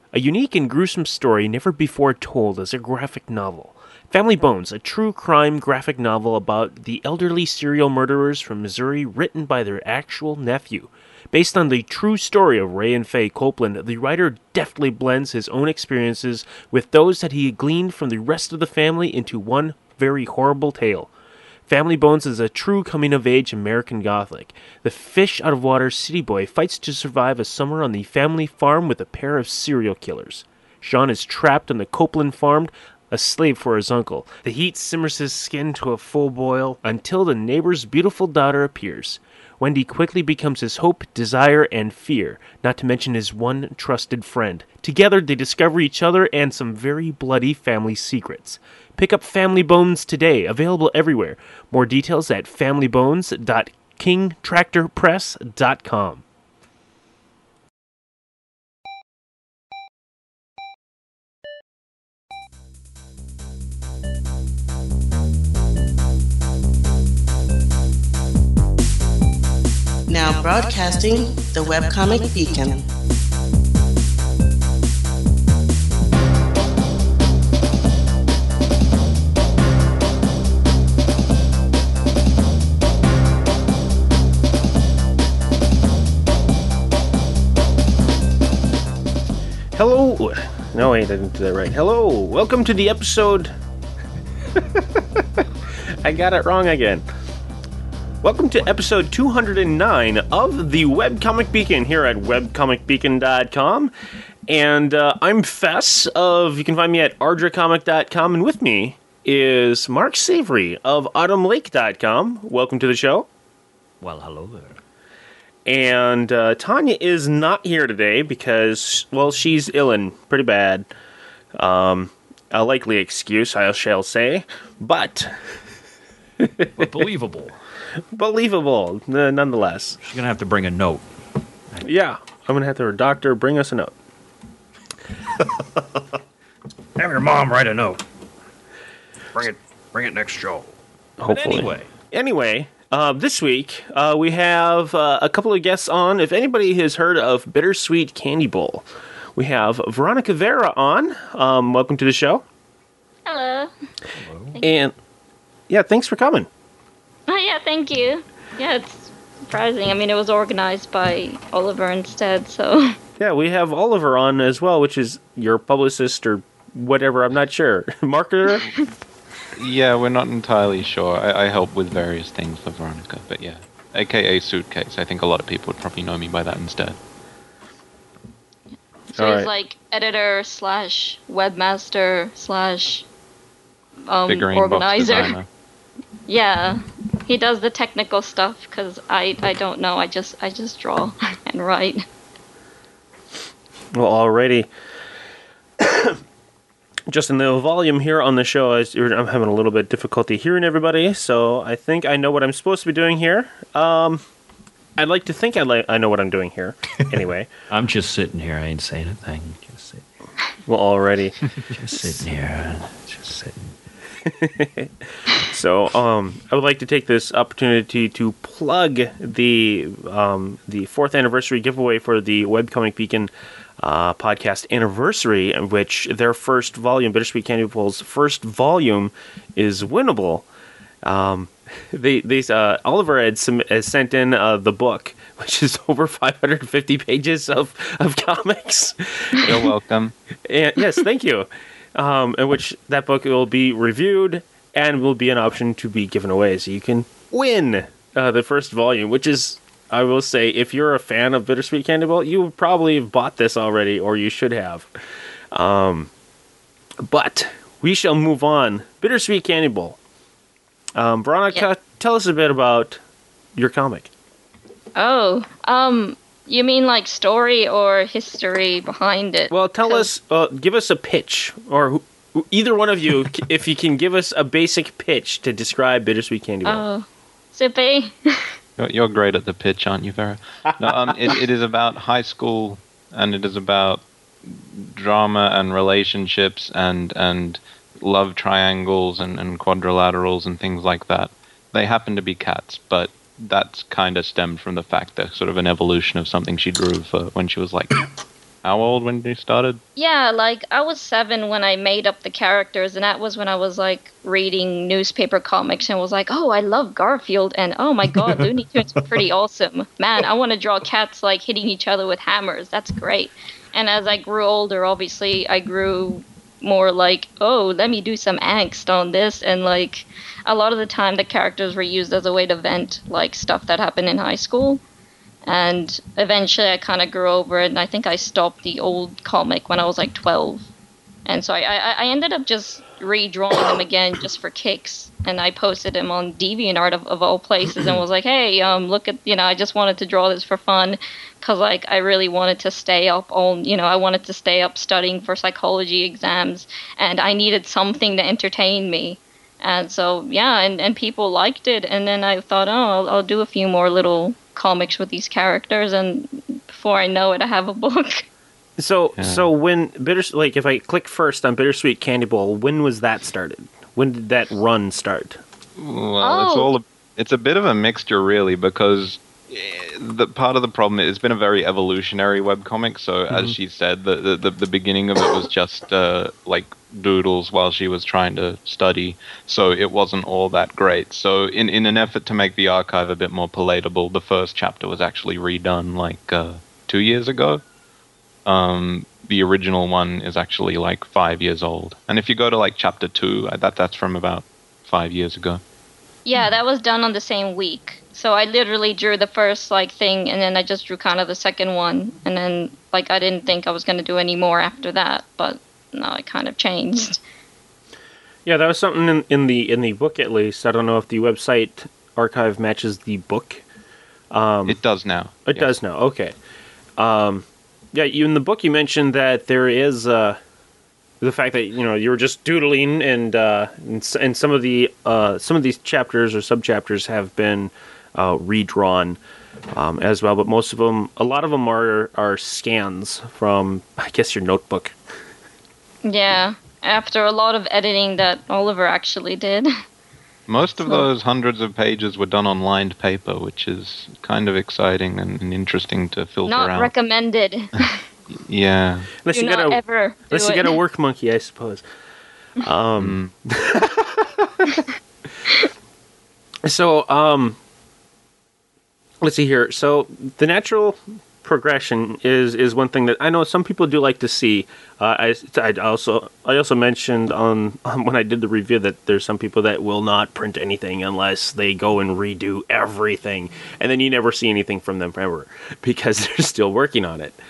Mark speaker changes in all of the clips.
Speaker 1: A unique and gruesome story never before told as a graphic novel. Family Bones, a true crime graphic novel about the elderly serial murderers from Missouri written by their actual nephew. Based on the true story of Ray and Faye Copeland, the writer deftly blends his own experiences with those that he gleaned from the rest of the family into one very horrible tale. Family Bones is a true coming-of-age American Gothic. The fish-out-of-water city boy fights to survive a summer on the family farm with a pair of serial killers. Sean is trapped on the Copeland farm, a slave for his uncle. The heat simmers his skin to a full boil until the neighbor's beautiful daughter appears. Wendy quickly becomes his hope, desire, and fear, not to mention his one trusted friend. Together, they discover each other and some very bloody family secrets. Pick up Family Bones today, available everywhere. More details at familybones.kingtractorpress.com.
Speaker 2: Now broadcasting the Webcomic Beacon.
Speaker 1: Hello. No, wait, I didn't do that right. Hello. Welcome to the episode. I got it wrong again. Welcome to episode 209 of the Webcomic Beacon here at webcomicbeacon.com. And I'm Fess you can find me at ardracomic.com. And with me is Mark Savory of autumnlake.com. Welcome to the show.
Speaker 3: Well, hello there.
Speaker 1: And Tanya is not here today because, well, she's ill and pretty bad. A likely excuse, I shall say. But
Speaker 3: believable.
Speaker 1: Believable, nonetheless.
Speaker 3: She's going to have to bring a note.
Speaker 1: Yeah, I'm going to have her doctor bring us a note.
Speaker 3: Have your mom write a note. Bring it next show.
Speaker 1: Hopefully. But anyway, this week we have a couple of guests on. If anybody has heard of Bittersweet Candy Bowl, we have Veronica Vera on. Welcome to the show.
Speaker 4: Hello.
Speaker 1: And yeah, thanks for coming.
Speaker 4: Oh, yeah, thank you. Yeah, it's surprising. I mean, it was organized by Oliver instead, so...
Speaker 1: Yeah, we have Oliver on as well, which is your publicist or whatever, I'm not sure. Marketer?
Speaker 5: Yeah, we're not entirely sure. I help with various things for Veronica, but yeah. AKA Suitcase. I think a lot of people would probably know me by that instead.
Speaker 4: So he's like editor / webmaster /
Speaker 5: Figurine
Speaker 4: organizer.
Speaker 5: box designer.
Speaker 4: Yeah, he does the technical stuff because I don't know. I just draw and write.
Speaker 1: Well, already, just in the volume here on the show, I'm having a little bit of difficulty hearing everybody, so I think I know what I'm supposed to be doing here. I'd like to think I know what I'm doing here. Anyway,
Speaker 3: I'm just sitting here. I ain't saying a thing. Just sitting.
Speaker 1: Well, already,
Speaker 3: just sitting here. Just sitting.
Speaker 1: So, I would like to take this opportunity to plug the 4th anniversary giveaway for the Webcomic Beacon podcast anniversary, in which their first volume, Bittersweet Candy Bowl's first volume, is winnable. Oliver has sent in the book, which is over 550 pages of comics.
Speaker 5: You're welcome.
Speaker 1: And, yes, thank you. In which that book will be reviewed and will be an option to be given away, so you can win the first volume, which is, I will say, if you're a fan of Bittersweet Candy Bowl, you probably have bought this already, or you should have. But we shall move on. Bittersweet Candy Bowl. Veronica, tell us a bit about your comic.
Speaker 4: Oh, you mean like story or history behind it?
Speaker 1: Well, tell us, give us a pitch, or either one of you, if you can give us a basic pitch to describe Bittersweet Candy Bowl.
Speaker 4: Oh, Sippy.
Speaker 5: You're great at the pitch, aren't you, Vera? No, it is about high school, and it is about drama and relationships and love triangles and quadrilaterals and things like that. They happen to be cats, but that's kind of stemmed from the fact that sort of an evolution of something she drew for when she was like, how old when you started?
Speaker 4: Yeah, like I was 7 when I made up the characters, and that was when I was like reading newspaper comics and was like, oh, I love Garfield, and oh my god, Looney Tunes are pretty awesome. Man, I want to draw cats like hitting each other with hammers. That's great. And as I grew older, obviously, I grew more like, oh, let me do some angst on this, and like a lot of the time the characters were used as a way to vent like stuff that happened in high school. And eventually I kind of grew over it, and I think I stopped the old comic when I was like 12. And so I ended up just redrawing them again just for kicks. And I posted them on DeviantArt of all places and was like, hey, look at, I just wanted to draw this for fun. Because, like, I really wanted to stay up I wanted to stay up studying for psychology exams. And I needed something to entertain me. And so, yeah, and people liked it. And then I thought, oh, I'll do a few more little comics with these characters, and before I know it, I have a book.
Speaker 1: So when if I click first on Bittersweet Candy Bowl, when was that started? When did that run start?
Speaker 5: Well, it's a bit of a mixture, really, because the part of the problem is it's been a very evolutionary webcomic. So as she said, the beginning of it was just like doodles while she was trying to study, so it wasn't all that great. So in an effort to make the archive a bit more palatable, the first chapter was actually redone like 2 years ago. The original one is actually like 5 years old, and if you go to like chapter 2, that's from about 5 years ago.
Speaker 4: Yeah, that was done on the same week. So I literally drew the first like thing, and then I just drew kind of the second one, and then like I didn't think I was going to do any more after that, but no, it kind of changed.
Speaker 1: Yeah, that was something in the book, at least. I don't know if the website archive matches the book.
Speaker 5: It does now.
Speaker 1: It does now. Okay. Yeah, in the book you mentioned that there is the fact that you were just doodling, and some of these chapters or subchapters have been redrawn as well, but a lot of them are scans from, I guess, your notebook.
Speaker 4: Yeah, after a lot of editing that Oliver actually did.
Speaker 5: Most of those hundreds of pages were done on lined paper, which is kind of exciting and interesting to filter out.
Speaker 4: Not recommended.
Speaker 5: Yeah.
Speaker 1: Unless you get a work monkey, I suppose. So, let's see here. So, the natural progression is one thing that I know some people do like to see. I also mentioned on when I did the review that there's some people that will not print anything unless they go and redo everything, and then you never see anything from them forever because they're still working on it.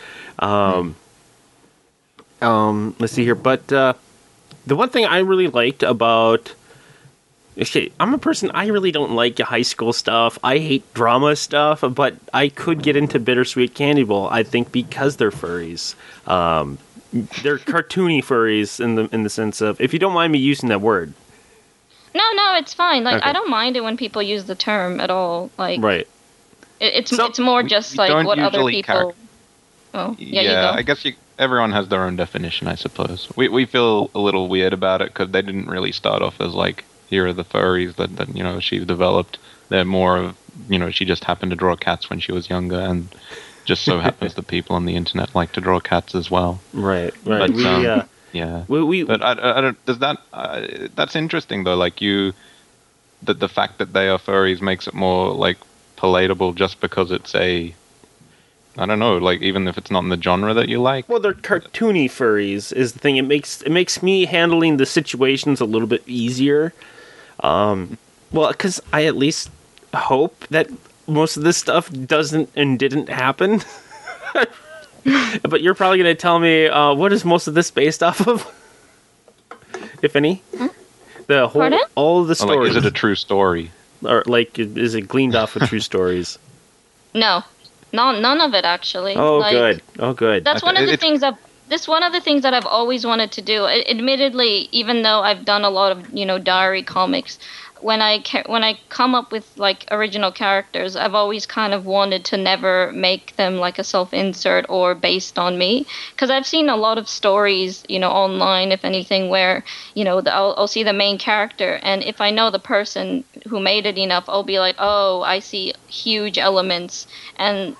Speaker 1: Let's see here, but the one thing I really liked about I'm a person, I really don't like high school stuff. I hate drama stuff, but I could get into Bittersweet Candy Bowl, I think, because they're furries. They're cartoony furries in the sense of, if you don't mind me using that word.
Speaker 4: No, it's fine. Like,
Speaker 1: Okay.
Speaker 4: I don't mind it when people use the term at all. Like,
Speaker 1: Right.
Speaker 4: It's more just like
Speaker 5: don't
Speaker 4: what other
Speaker 5: usually
Speaker 4: people. Oh, yeah, you
Speaker 5: I
Speaker 4: go.
Speaker 5: guess everyone has their own definition, I suppose. We feel a little weird about it because they didn't really start off as like, here are the furries that she's developed. They're more of, she just happened to draw cats when she was younger, and just so happens the people on the internet like to draw cats as well.
Speaker 1: Right.
Speaker 5: But,
Speaker 1: Yeah.
Speaker 5: But I don't. Does that? That's interesting though. Like that the fact that they are furries makes it more like palatable, just because it's I don't know. Like, even if it's not in the genre that you like.
Speaker 1: Well, they're cartoony furries is the thing. It makes me handling the situations a little bit easier. Well, because I at least hope that most of this stuff doesn't and didn't happen. But you're probably going to tell me what is most of this based off of, if any. The whole,
Speaker 4: Pardon?
Speaker 1: all of the
Speaker 5: Or, like,
Speaker 1: stories.
Speaker 5: is it a true story?
Speaker 1: Or like, is it gleaned off of true stories?
Speaker 4: No, none of it actually.
Speaker 1: Oh,
Speaker 4: Like,
Speaker 1: good. Oh, good.
Speaker 4: That's one of the
Speaker 5: It's-
Speaker 4: things This one of the things that I've always wanted to do. Admittedly, even though I've done a lot of diary comics, when I come up with like original characters, I've always kind of wanted to never make them like a self-insert or based on me, because I've seen a lot of stories online, if anything, where I'll see the main character, and if I know the person who made it enough, I'll be like, oh, I see huge elements, and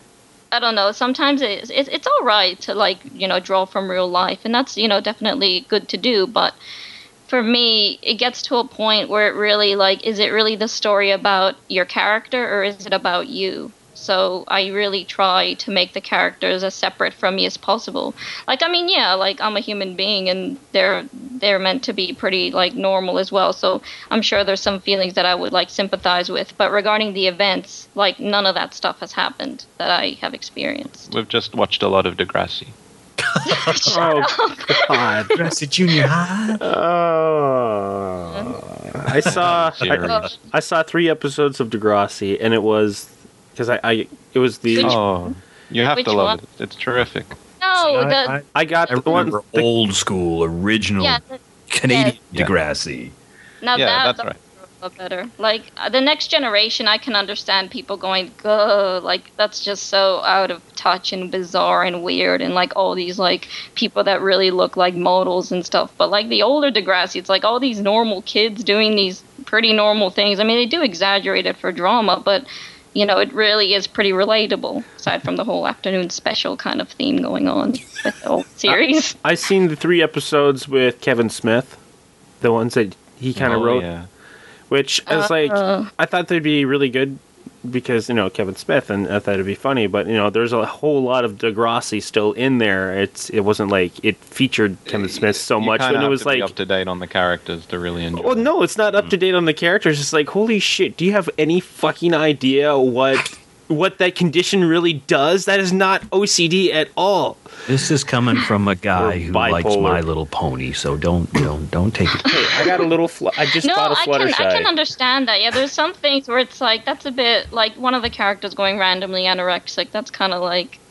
Speaker 4: I don't know. Sometimes it's all right to like draw from real life, and that's definitely good to do. But for me, it gets to a point where it really like, is it really the story about your character or is it about you? So I really try to make the characters as separate from me as possible. Like, I mean, yeah, like I'm a human being and they're meant to be pretty like normal as well. So I'm sure there's some feelings that I would like sympathize with. But regarding the events, like none of that stuff has happened that I have experienced.
Speaker 5: We've just watched a lot of Degrassi.
Speaker 1: Oh God!
Speaker 6: Degrassi Junior High.
Speaker 1: Oh, I saw 3 episodes of Degrassi, and it was because it was the
Speaker 5: Oh, you have
Speaker 4: Which
Speaker 5: to love
Speaker 4: one?
Speaker 5: it. It's terrific.
Speaker 4: No,
Speaker 1: I got
Speaker 6: I
Speaker 1: the one.
Speaker 6: remember old school, original Canadian
Speaker 5: Yeah.
Speaker 6: Degrassi.
Speaker 4: now
Speaker 5: Yeah,
Speaker 4: that
Speaker 5: that's right.
Speaker 4: a lot better. Like the next generation, I can understand people going, "Ugh," like that's just so out of touch and bizarre and weird, and like all these like people that really look like models and stuff. But like the older Degrassi, it's like all these normal kids doing these pretty normal things. I mean, they do exaggerate it for drama, but it really is pretty relatable. Aside from the whole afternoon special kind of theme going on with the whole series.
Speaker 1: I seen the 3 episodes with Kevin Smith, the ones that he kind of wrote.
Speaker 5: Yeah.
Speaker 1: Which is like, I thought they'd be really good because, Kevin Smith, and I thought it'd be funny, but, there's a whole lot of Degrassi still in there. It wasn't like it featured Kevin Smith so much,
Speaker 5: when
Speaker 1: when it was
Speaker 5: be
Speaker 1: like,
Speaker 5: up to date on the characters to really enjoy.
Speaker 1: well, no, it's not up to date on the characters. It's like, holy shit, do you have any fucking idea what that condition really does? That is not OCD at all.
Speaker 6: This is coming from a guy
Speaker 1: Or
Speaker 6: who likes
Speaker 1: bipolar.
Speaker 6: My Little Pony, so don't take it.
Speaker 1: Hey, I got a little, I just
Speaker 4: No,
Speaker 1: bought a
Speaker 4: I
Speaker 1: Fluttershy.
Speaker 4: can understand that. Yeah, there's some things where it's like that's a bit like one of the characters going randomly anorexic. That's kind of like,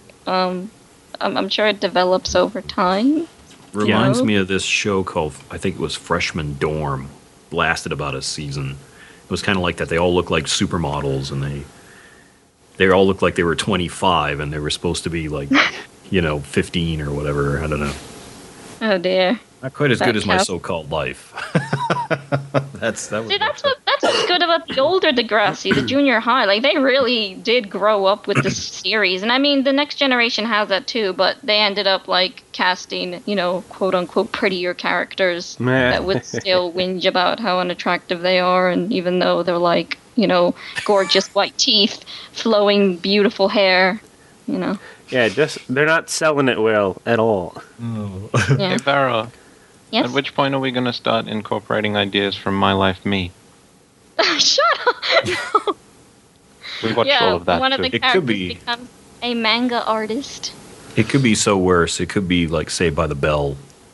Speaker 4: I'm sure it develops over time.
Speaker 6: Reminds me of this show called, I think it was Freshman Dorm. Lasted about a season. It was kind of like that. They all looked like supermodels, and they all looked like they were 25, and they were supposed to be like, 15 or whatever. I don't know.
Speaker 4: Oh dear.
Speaker 6: Not quite as
Speaker 4: That
Speaker 6: good as my
Speaker 4: counts.
Speaker 6: so-called life. That's
Speaker 4: See, that's what's good about the older Degrassi, the junior high. Like they really did grow up with this series, and I mean the next generation has that too. But they ended up like casting, quote unquote prettier characters
Speaker 1: Meh.
Speaker 4: that would still whinge about how unattractive they are, and even though they're like, gorgeous white teeth, flowing beautiful hair,
Speaker 1: Yeah, they're not selling it well at all.
Speaker 4: Yeah.
Speaker 5: Hey, Vera,
Speaker 4: Yes.
Speaker 5: at which point are we going to start incorporating ideas from My Life Me?
Speaker 4: Shut up.
Speaker 5: We watched all of that
Speaker 4: one of
Speaker 5: too.
Speaker 4: the
Speaker 6: It could
Speaker 4: characters
Speaker 6: be.
Speaker 4: becomes a manga artist.
Speaker 6: It could be so worse. It could be like Saved by the Bell.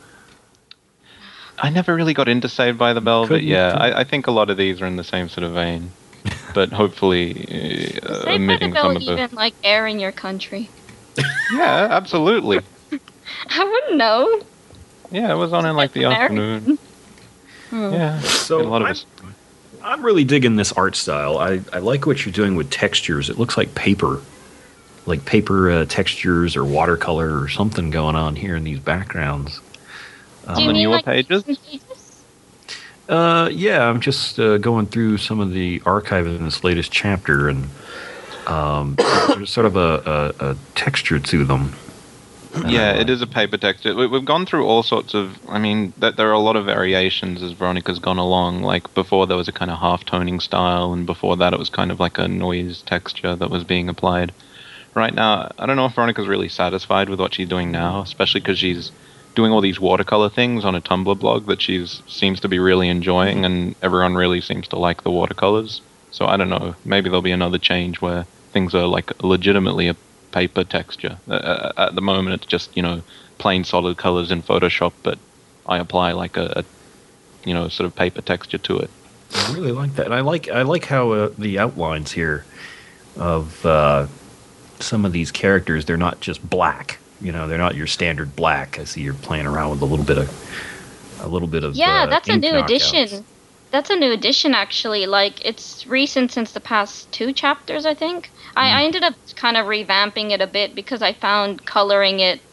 Speaker 5: I never really got into Saved by the Bell, but
Speaker 6: Couldn't-
Speaker 5: yeah, I think a lot of these are in the same sort of vein. But hopefully,
Speaker 4: Saved by the
Speaker 5: omitting
Speaker 4: Bell
Speaker 5: some
Speaker 4: would
Speaker 5: of the.
Speaker 4: even like air in your country.
Speaker 5: Yeah, absolutely.
Speaker 4: I wouldn't know.
Speaker 5: Yeah, it was on in like the
Speaker 4: American.
Speaker 5: afternoon. Yeah,
Speaker 6: So
Speaker 5: a lot of
Speaker 6: I'm-
Speaker 5: us.
Speaker 6: I'm really digging this art style. I like what you're doing with textures. It looks like paper textures or watercolor or something going on here in these backgrounds.
Speaker 4: Do you
Speaker 5: the
Speaker 4: mean
Speaker 5: newer
Speaker 4: like
Speaker 5: pages?
Speaker 4: pages?
Speaker 6: Yeah, I'm just going through some of the archive in this latest chapter, and there's sort of a texture to them.
Speaker 5: Yeah, it is a paper texture. We've gone through all sorts of. I mean, there are a lot of variations as Veronica's gone along. Like before, there was a kind of half-toning style, and before that, it was kind of like a noise texture that was being applied. Right now, I don't know if Veronica's really satisfied with what she's doing now, especially because she's doing all these watercolor things on a Tumblr blog that seems to be really enjoying, and everyone really seems to like the watercolors. So I don't know. Maybe there'll be another change where things are like legitimately a paper texture. At the moment, it's just plain solid colors in Photoshop, but I apply like a sort of paper texture to it.
Speaker 6: I really like that, and I like how the outlines here of some of these characters, they're not just black. They're not your standard black. I see you're playing around with a little bit of
Speaker 4: Yeah, that's a
Speaker 6: ink
Speaker 4: new
Speaker 6: knockouts.
Speaker 4: addition. That's a new addition, actually. Like, it's recent since the past 2 chapters, I think. I ended up kind of revamping it a bit because I found coloring it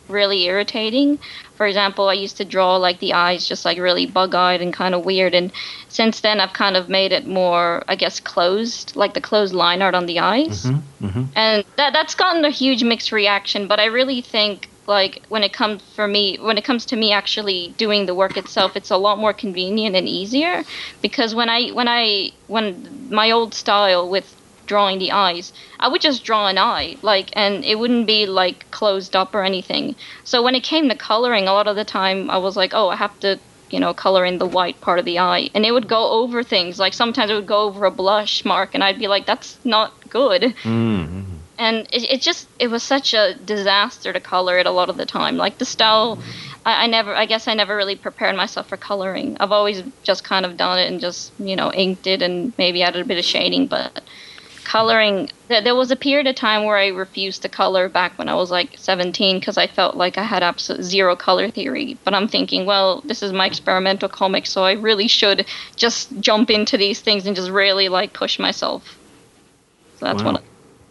Speaker 4: really irritating. For example, I used to draw like the eyes just like really bug-eyed and kind of weird, and since then I've kind of made it more, I guess, closed, like the closed line art on the eyes. And that's gotten a huge mixed reaction, but I really think like when it comes to me actually doing the work itself, it's a lot more convenient and easier, because when my old style with drawing the eyes, I would just draw an eye, like, and it wouldn't be like closed up or anything. So when it came to coloring, a lot of the time I was like, oh, I have to, color in the white part of the eye, and it would go over things. Like sometimes it would go over a blush mark, and I'd be like, that's not good. And it was such a disaster to color it a lot of the time. Like the style, I guess I never really prepared myself for coloring. I've always just kind of done it and just, inked it and maybe added a bit of shading. But coloring, there was a period of time where I refused to color back when I was like 17, because I felt like I had absolute zero color theory. But I'm thinking, well, this is my experimental comic, so I really should just jump into these things and just really like push myself. So that's
Speaker 6: Wow.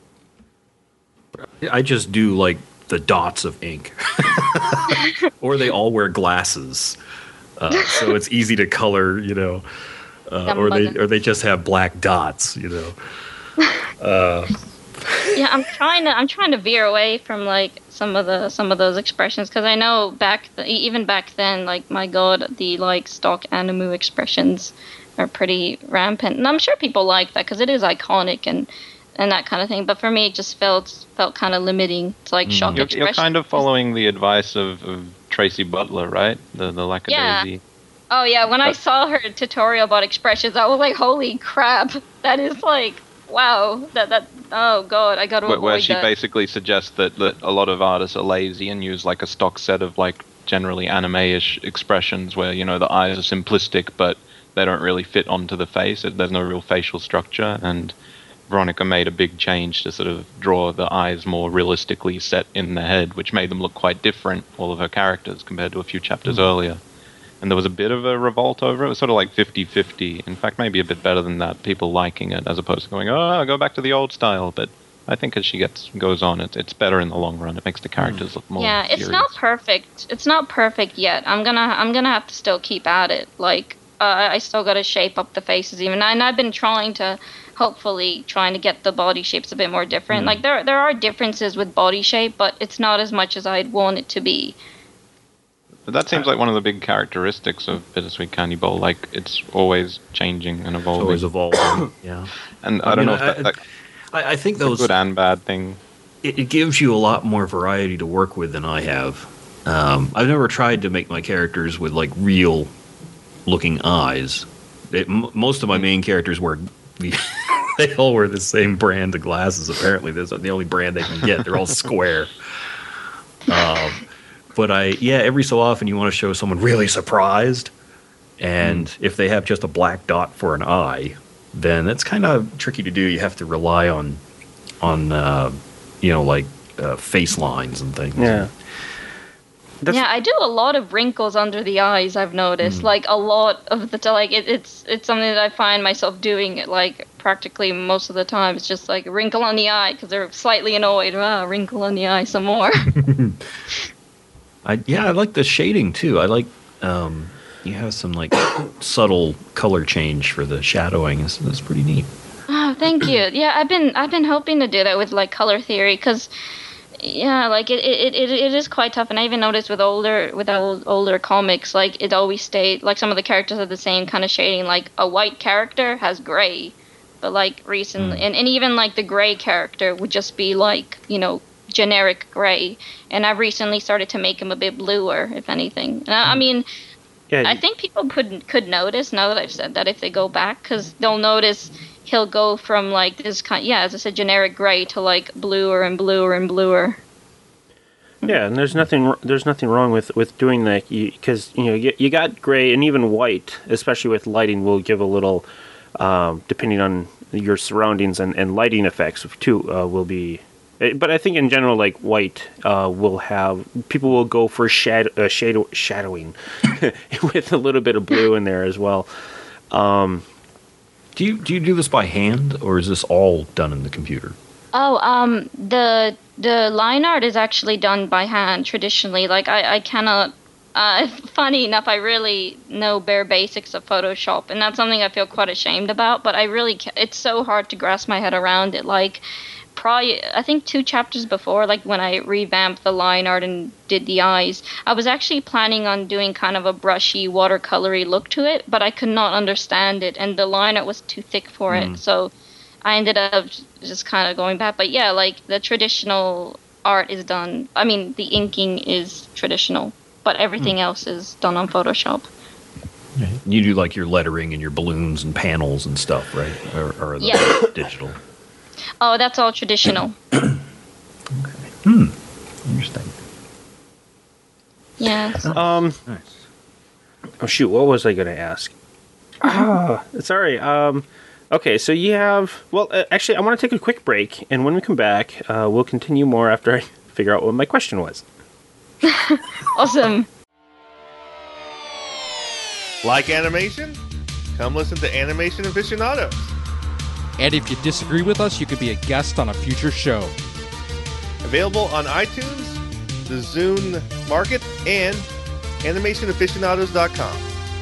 Speaker 6: I just do like the dots of ink, or they all wear glasses, so it's easy to color, or they just have black dots,
Speaker 4: Yeah, I'm trying to veer away from like some of those expressions, because I know even back then, like, my God, the like stock Animu expressions are pretty rampant, and I'm sure people like that because it is iconic and that kind of thing. But for me, it just felt kind of limiting to like shock expressions.
Speaker 5: You're kind of following the advice of Tracy Butler, right? The Lackadaisy.
Speaker 4: Yeah. Oh yeah, when I saw her tutorial about expressions, I was like, holy crap, that is like, wow, that oh god, I gotta avoid that.
Speaker 5: Where she basically suggests that a lot of artists are lazy and use like a stock set of like generally anime-ish expressions where, the eyes are simplistic but they don't really fit onto the face. There's no real facial structure, and Veronica made a big change to sort of draw the eyes more realistically set in the head, which made them look quite different, all of her characters, compared to a few chapters earlier. And there was a bit of a revolt over it. It was sort of like 50-50. In fact, maybe a bit better than that, people liking it, as opposed to going, oh, go back to the old style. But I think as she goes on, it's better in the long run. It makes the characters look more
Speaker 4: it's
Speaker 5: serious.
Speaker 4: not perfect. It's not perfect yet. I'm gonna have to still keep at it. Like, I still gotta shape up the faces even. And I've been trying to get the body shapes a bit more different. Like there are differences with body shape, but it's not as much as I'd want it to be.
Speaker 5: But that seems like one of the big characteristics of Bittersweet Candy Bowl. Like, it's always changing and evolving.
Speaker 6: Always evolving, yeah.
Speaker 5: And I don't know if
Speaker 6: I think
Speaker 5: that's
Speaker 6: those
Speaker 5: a good and bad thing.
Speaker 6: It gives you a lot more variety to work with than I have. I've never tried to make my characters with like real looking eyes. Most of my main characters wear they all wear the same brand of glasses. Apparently, that's the only brand they can get. They're all square. But every so often you want to show someone really surprised, and if they have just a black dot for an eye, then that's kind of tricky to do. You have to rely on face lines and things.
Speaker 1: Yeah.
Speaker 4: I do a lot of wrinkles under the eyes, I've noticed. Like, a lot of the time, like, it's something that I find myself doing, like, practically most of the time. It's just, like, a wrinkle on the eye, because they're slightly annoyed. Wrinkle on the eye some more.
Speaker 6: I like the shading, too. I like, you have some, like, subtle color change for the shadowing. That's pretty neat.
Speaker 4: Oh, thank you. Yeah, I've been hoping to do that with, like, color theory, because... Yeah, like it is quite tough, and I even noticed with older comics, like it always stayed like some of the characters have the same kind of shading. Like a white character has gray, but like recently, and even like the gray character would just be like generic gray, and I've recently started to make him a bit bluer, if anything. I mean, I think people could notice now that I've said that if they go back, because they'll notice. He'll go from like this kind, as I said, generic gray to like bluer and bluer and bluer.
Speaker 1: Yeah, and there's nothing wrong with doing that, because you got gray and even white, especially with lighting, will give a little, depending on your surroundings and lighting effects too, will be. But I think in general, like white, people will go for shadowing with a little bit of blue in there as well. Do you do this by hand, or is this all done in the computer?
Speaker 4: Oh, the The line art is actually done by hand traditionally. Like I cannot. Funny enough, I really know bare basics of Photoshop, and that's something I feel quite ashamed about. But I really, it's so hard to grasp my head around it. Like, probably I think 2 chapters before, like when I revamped the line art and did the eyes, I was actually planning on doing kind of a brushy, watercolory look to it, but I could not understand it, and the line art was too thick for it. So I ended up just kind of going back. But yeah, like the traditional art is done. I mean, the inking is traditional, but everything else is done on Photoshop.
Speaker 6: You do like your lettering and your balloons and panels and stuff, right? Or are those digital?
Speaker 4: Oh, that's all traditional.
Speaker 6: Interesting.
Speaker 4: Yeah.
Speaker 1: Oh shoot, what was I going to ask? Sorry. Okay, so you have... Well, actually, I want to take a quick break, and when we come back, we'll continue more after I figure out what my question was.
Speaker 4: Awesome.
Speaker 7: Like animation? Come listen to Animation Aficionados.
Speaker 8: And if you disagree with us, you could be a guest on a future show.
Speaker 7: Available on iTunes, the Zune Market, and animationaficionados.com.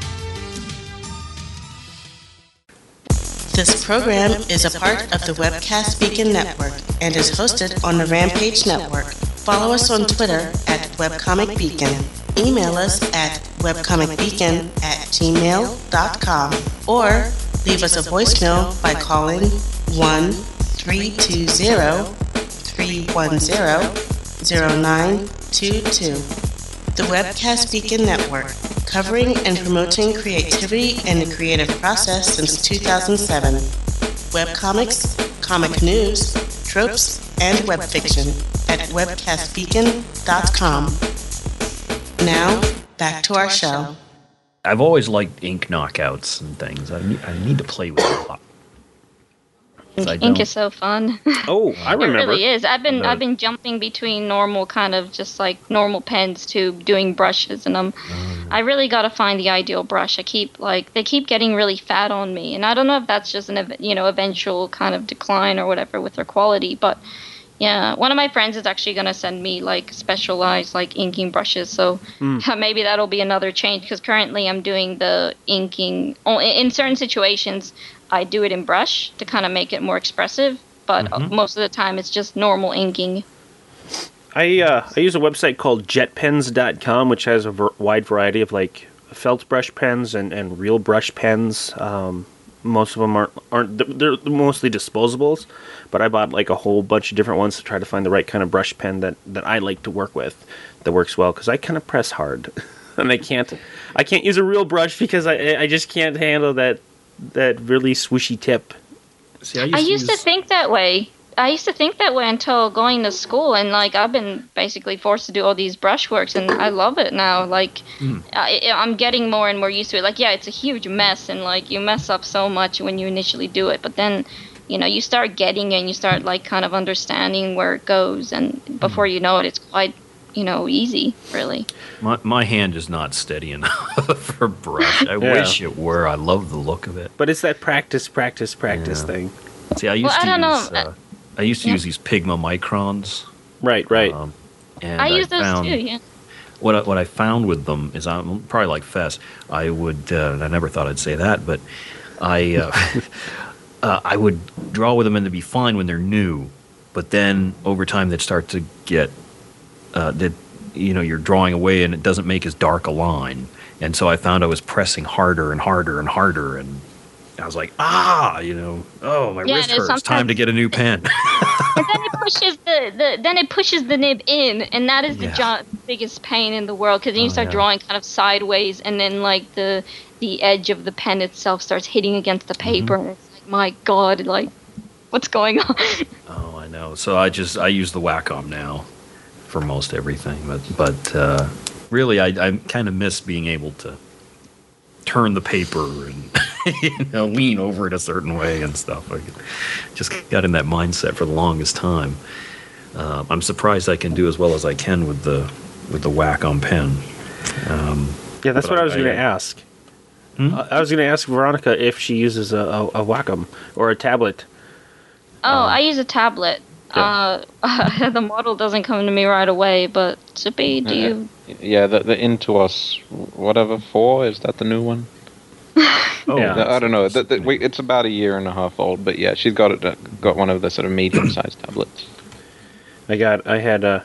Speaker 2: This program is a part of the Webcast Beacon Network and is hosted on the Rampage Network. Follow us on Twitter at Webcomic Beacon. Email us at webcomicbeacon@gmail.com or leave us a voicemail by calling 1-320-310-0922. The Webcast Beacon Network, covering and promoting creativity and the creative process since 2007. Webcomics, comic news, tropes, and web fiction at webcastbeacon.com. Now, back to our show.
Speaker 6: I've always liked ink knockouts and things. I need to play with it a lot.
Speaker 4: Ink is so fun.
Speaker 1: Oh, I remember.
Speaker 4: It really is. I've been jumping between normal kind of just like normal pens to doing brushes, and I really got to find the ideal brush. They keep getting really fat on me, and I don't know if that's just an eventual kind of decline or whatever with their quality, but yeah, one of my friends is actually going to send me like specialized like inking brushes, so maybe that'll be another change, because currently I'm doing the inking in certain situations. I do it in brush to kind of make it more expressive, but most of the time it's just normal inking.
Speaker 1: I use a website called jetpens.com, which has a wide variety of like felt brush pens and real brush pens. Most of them aren't they're mostly disposables, but I bought like a whole bunch of different ones to try to find the right kind of brush pen that I like to work with, that works well, because I kind of press hard, and I can't use a real brush because I just can't handle that really swooshy tip.
Speaker 6: See,
Speaker 4: I used to think that way. Until going to school, and like I've been basically forced to do all these brushworks, and I love it now. Like I'm getting more and more used to it. Like, yeah, it's a huge mess, and like you mess up so much when you initially do it, but then you start getting it, and you start like kind of understanding where it goes, and before you know it, it's quite easy, really.
Speaker 6: My hand is not steady enough for brush. I wish it were. I love the look of it.
Speaker 1: But it's that practice thing.
Speaker 6: See, I used to use these Pigma Microns.
Speaker 1: Right.
Speaker 6: And
Speaker 4: I use those too, yeah.
Speaker 6: What I found with them is, I'm probably like Fess. I would, I never thought I'd say that, but I would draw with them and they'd be fine when they're new. But then over time they'd start to get you're drawing away and it doesn't make as dark a line, and so I found I was pressing harder and harder and harder, and I was like, my wrist hurts. Time to get a new pen.
Speaker 4: And then it pushes the nib in, and that is the biggest pain in the world, because then you start drawing kind of sideways, and then like the edge of the pen itself starts hitting against the paper, and it's like, my God, like what's going on?
Speaker 6: Oh, I know. So I use the Wacom now for most everything, but really I kind of miss being able to turn the paper and lean over it a certain way and stuff. I just got in that mindset for the longest time. I'm surprised I can do as well as I can with the Wacom pen.
Speaker 1: That's what I was going to ask. I was going to ask Veronica if she uses a Wacom or a tablet.
Speaker 4: Oh, I use a tablet. The model doesn't come to me right away, but Zippy, do you?
Speaker 5: Yeah, the Into Us, whatever, 4, is that the new one? I don't know. It's about a year and a half old, but yeah, she's got one of the sort of medium-sized tablets.
Speaker 1: I had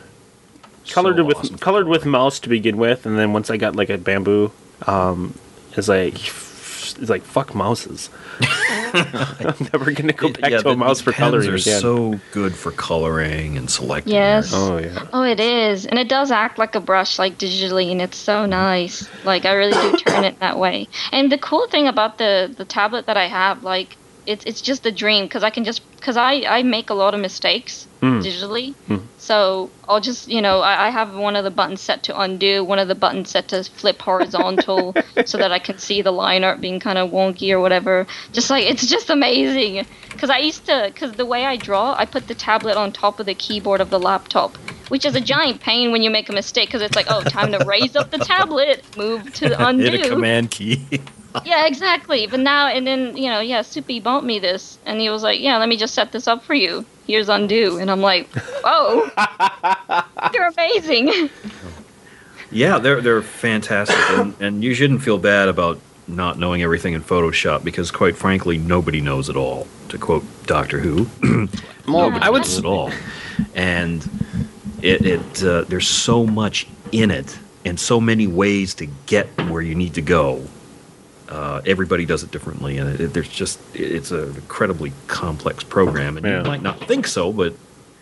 Speaker 1: colored with mouse to begin with, and then once I got like a bamboo, it's like fuck mouses. I'm never gonna go back to a mouse for coloring
Speaker 6: again.
Speaker 1: Are
Speaker 6: so good for coloring and selecting.
Speaker 4: Yes.
Speaker 1: Oh yeah.
Speaker 4: Oh, it is, and it does act like a brush, like digitally, and it's so nice. Like I really do turn it that way. And the cool thing about the tablet that I have, like it's just a dream because I make a lot of mistakes digitally. So I'll just I have one of the buttons set to undo, one of the buttons set to flip horizontal so that I can see the line art being kind of wonky or whatever. Just like it's just amazing because the way I draw, I put the tablet on top of the keyboard of the laptop, which is a giant pain when you make a mistake because it's like, oh, time to raise up the tablet, move to undo.
Speaker 6: Hit a command key.
Speaker 4: Yeah, exactly. But now, and then, Soupy bumped me this, and he was like, yeah, let me just set this up for you. Here's undo. And I'm like, whoa, you're amazing.
Speaker 6: Yeah, they're fantastic, and you shouldn't feel bad about not knowing everything in Photoshop, because quite frankly, nobody knows it all, to quote Doctor Who. Nobody knows it all. And there's so much in it, and so many ways to get where you need to go. Everybody does it differently, and it's an incredibly complex program, and you might not think so, but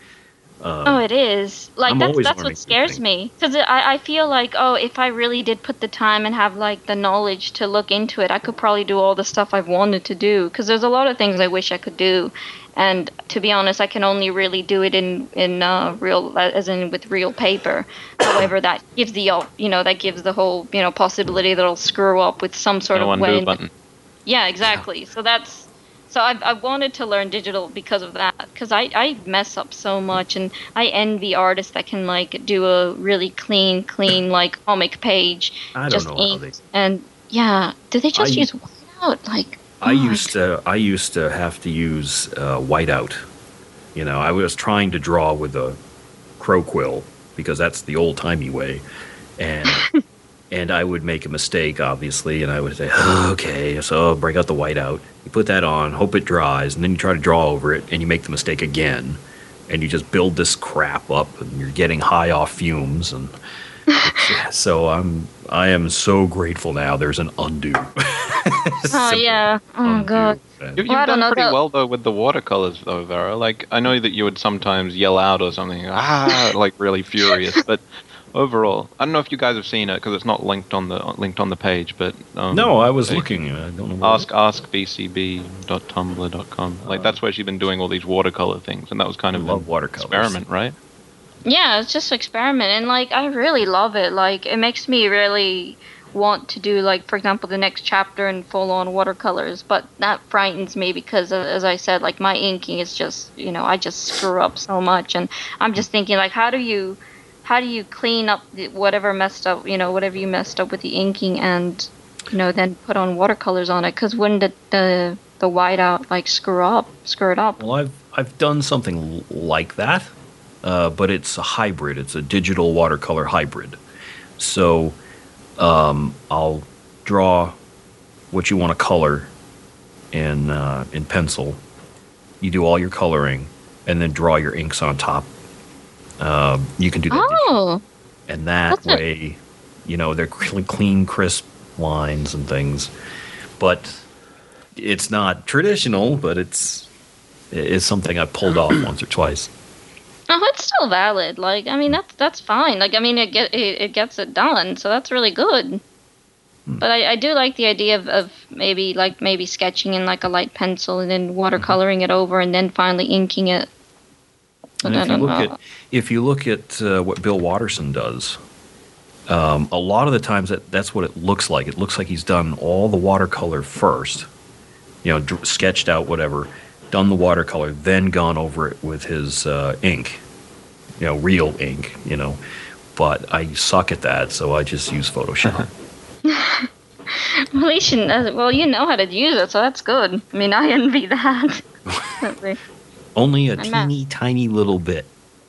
Speaker 4: it is. Like that's what scares me, because I feel like, if I really did put the time and have like the knowledge to look into it, I could probably do all the stuff I've wanted to do, because there's a lot of things I wish I could do. And to be honest, I can only really do it in real, as in with real paper. However, that gives the whole possibility that it'll screw up with some sort of way.
Speaker 5: Button.
Speaker 4: Yeah, exactly. So I wanted to learn digital because of that, because I mess up so much, and I envy artists that can like do a really clean like comic page.
Speaker 6: I
Speaker 4: just
Speaker 6: don't know how they.
Speaker 4: And yeah, do they just use whiteout like?
Speaker 6: I used to have to use whiteout. I was trying to draw with a crow quill because that's the old timey way, and and I would make a mistake, obviously, and I would say, okay, so I'll break out the whiteout. You put that on, hope it dries, and then you try to draw over it, and you make the mistake again, and you just build this crap up, and you're getting high off fumes, and so I am so grateful now. There's an undo.
Speaker 4: Oh yeah. Oh god.
Speaker 5: You've done pretty well though with the watercolors though, Vera. Like I know that you would sometimes yell out or something, like really furious. But overall, I don't know if you guys have seen it because it's not linked on the page. But
Speaker 6: no, I was looking. I don't know.
Speaker 5: askvcb.tumblr.com. Like that's where she's been doing all these watercolor things, and that was kind of an experiment, right?
Speaker 4: Yeah, it's just an experiment, and like I really love it. Like it makes me really want to do, like, for example, the next chapter in full-on watercolors, but that frightens me because, as I said, like, my inking is just, I just screw up so much, and I'm just thinking, like, how do you clean up whatever you messed up with the inking and, then put on watercolors on it, because wouldn't the whiteout, like, screw it up?
Speaker 6: Well, I've done something like that, but it's a hybrid. It's a digital watercolor hybrid. So I'll draw what you want to color in pencil. You do all your coloring, and then draw your inks on top. You can do that.
Speaker 4: Oh,
Speaker 6: and that way, they're clean, crisp lines and things. But it's not traditional. But it's something I pulled off once or twice.
Speaker 4: Oh, it's still valid. Like, I mean, that's fine. Like, I mean, it gets it done, so that's really good. But I do like the idea of maybe sketching in like a light pencil and then watercoloring it over and then finally inking it.
Speaker 6: And if you look at what Bill Watterson does, a lot of the times that's what it looks like. It looks like he's done all the watercolor first, sketched out whatever, done the watercolor, then gone over it with his ink, real ink, But I suck at that, so I just use Photoshop.
Speaker 4: Well, you know how to use it, so that's good. I mean, I envy that.
Speaker 6: Only a
Speaker 4: I'm
Speaker 6: teeny tiny little bit.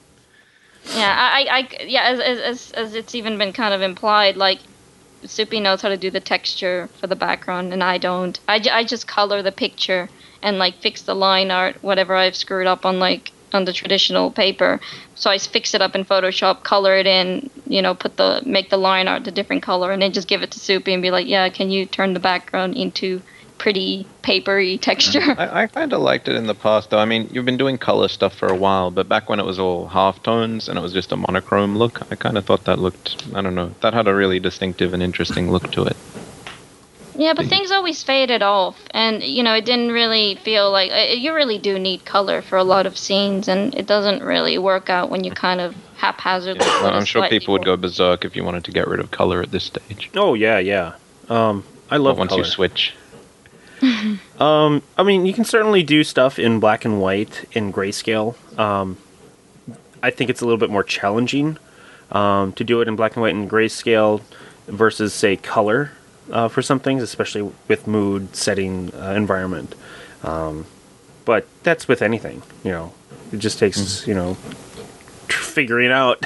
Speaker 4: As it's even been kind of implied, like Soupy knows how to do the texture for the background, and I don't. I just color the picture and like fix the line art, whatever I've screwed up on on the traditional paper. So I fix it up in Photoshop, color it in, make the line art a different color, and then just give it to Soupy and be like, yeah, can you turn the background into pretty papery texture?
Speaker 5: I kind of liked it in the past, though. I mean, you've been doing color stuff for a while, but back when it was all halftones and it was just a monochrome look, I kind of thought that looked, I don't know, that had a really distinctive and interesting look to it.
Speaker 4: Yeah, but things always faded off, and it didn't really feel like you really do need color for a lot of scenes, and it doesn't really work out when you kind of haphazardly.
Speaker 5: Yeah, I'm sure people would go berserk if you wanted to get rid of color at this stage.
Speaker 1: Oh yeah. I love
Speaker 5: once
Speaker 1: color.
Speaker 5: you switch.
Speaker 1: I mean, you can certainly do stuff in black and white in grayscale. I think it's a little bit more challenging to do it in black and white and grayscale versus, say, color for some things, especially with mood, setting, environment. But that's with anything, It just takes, figuring out.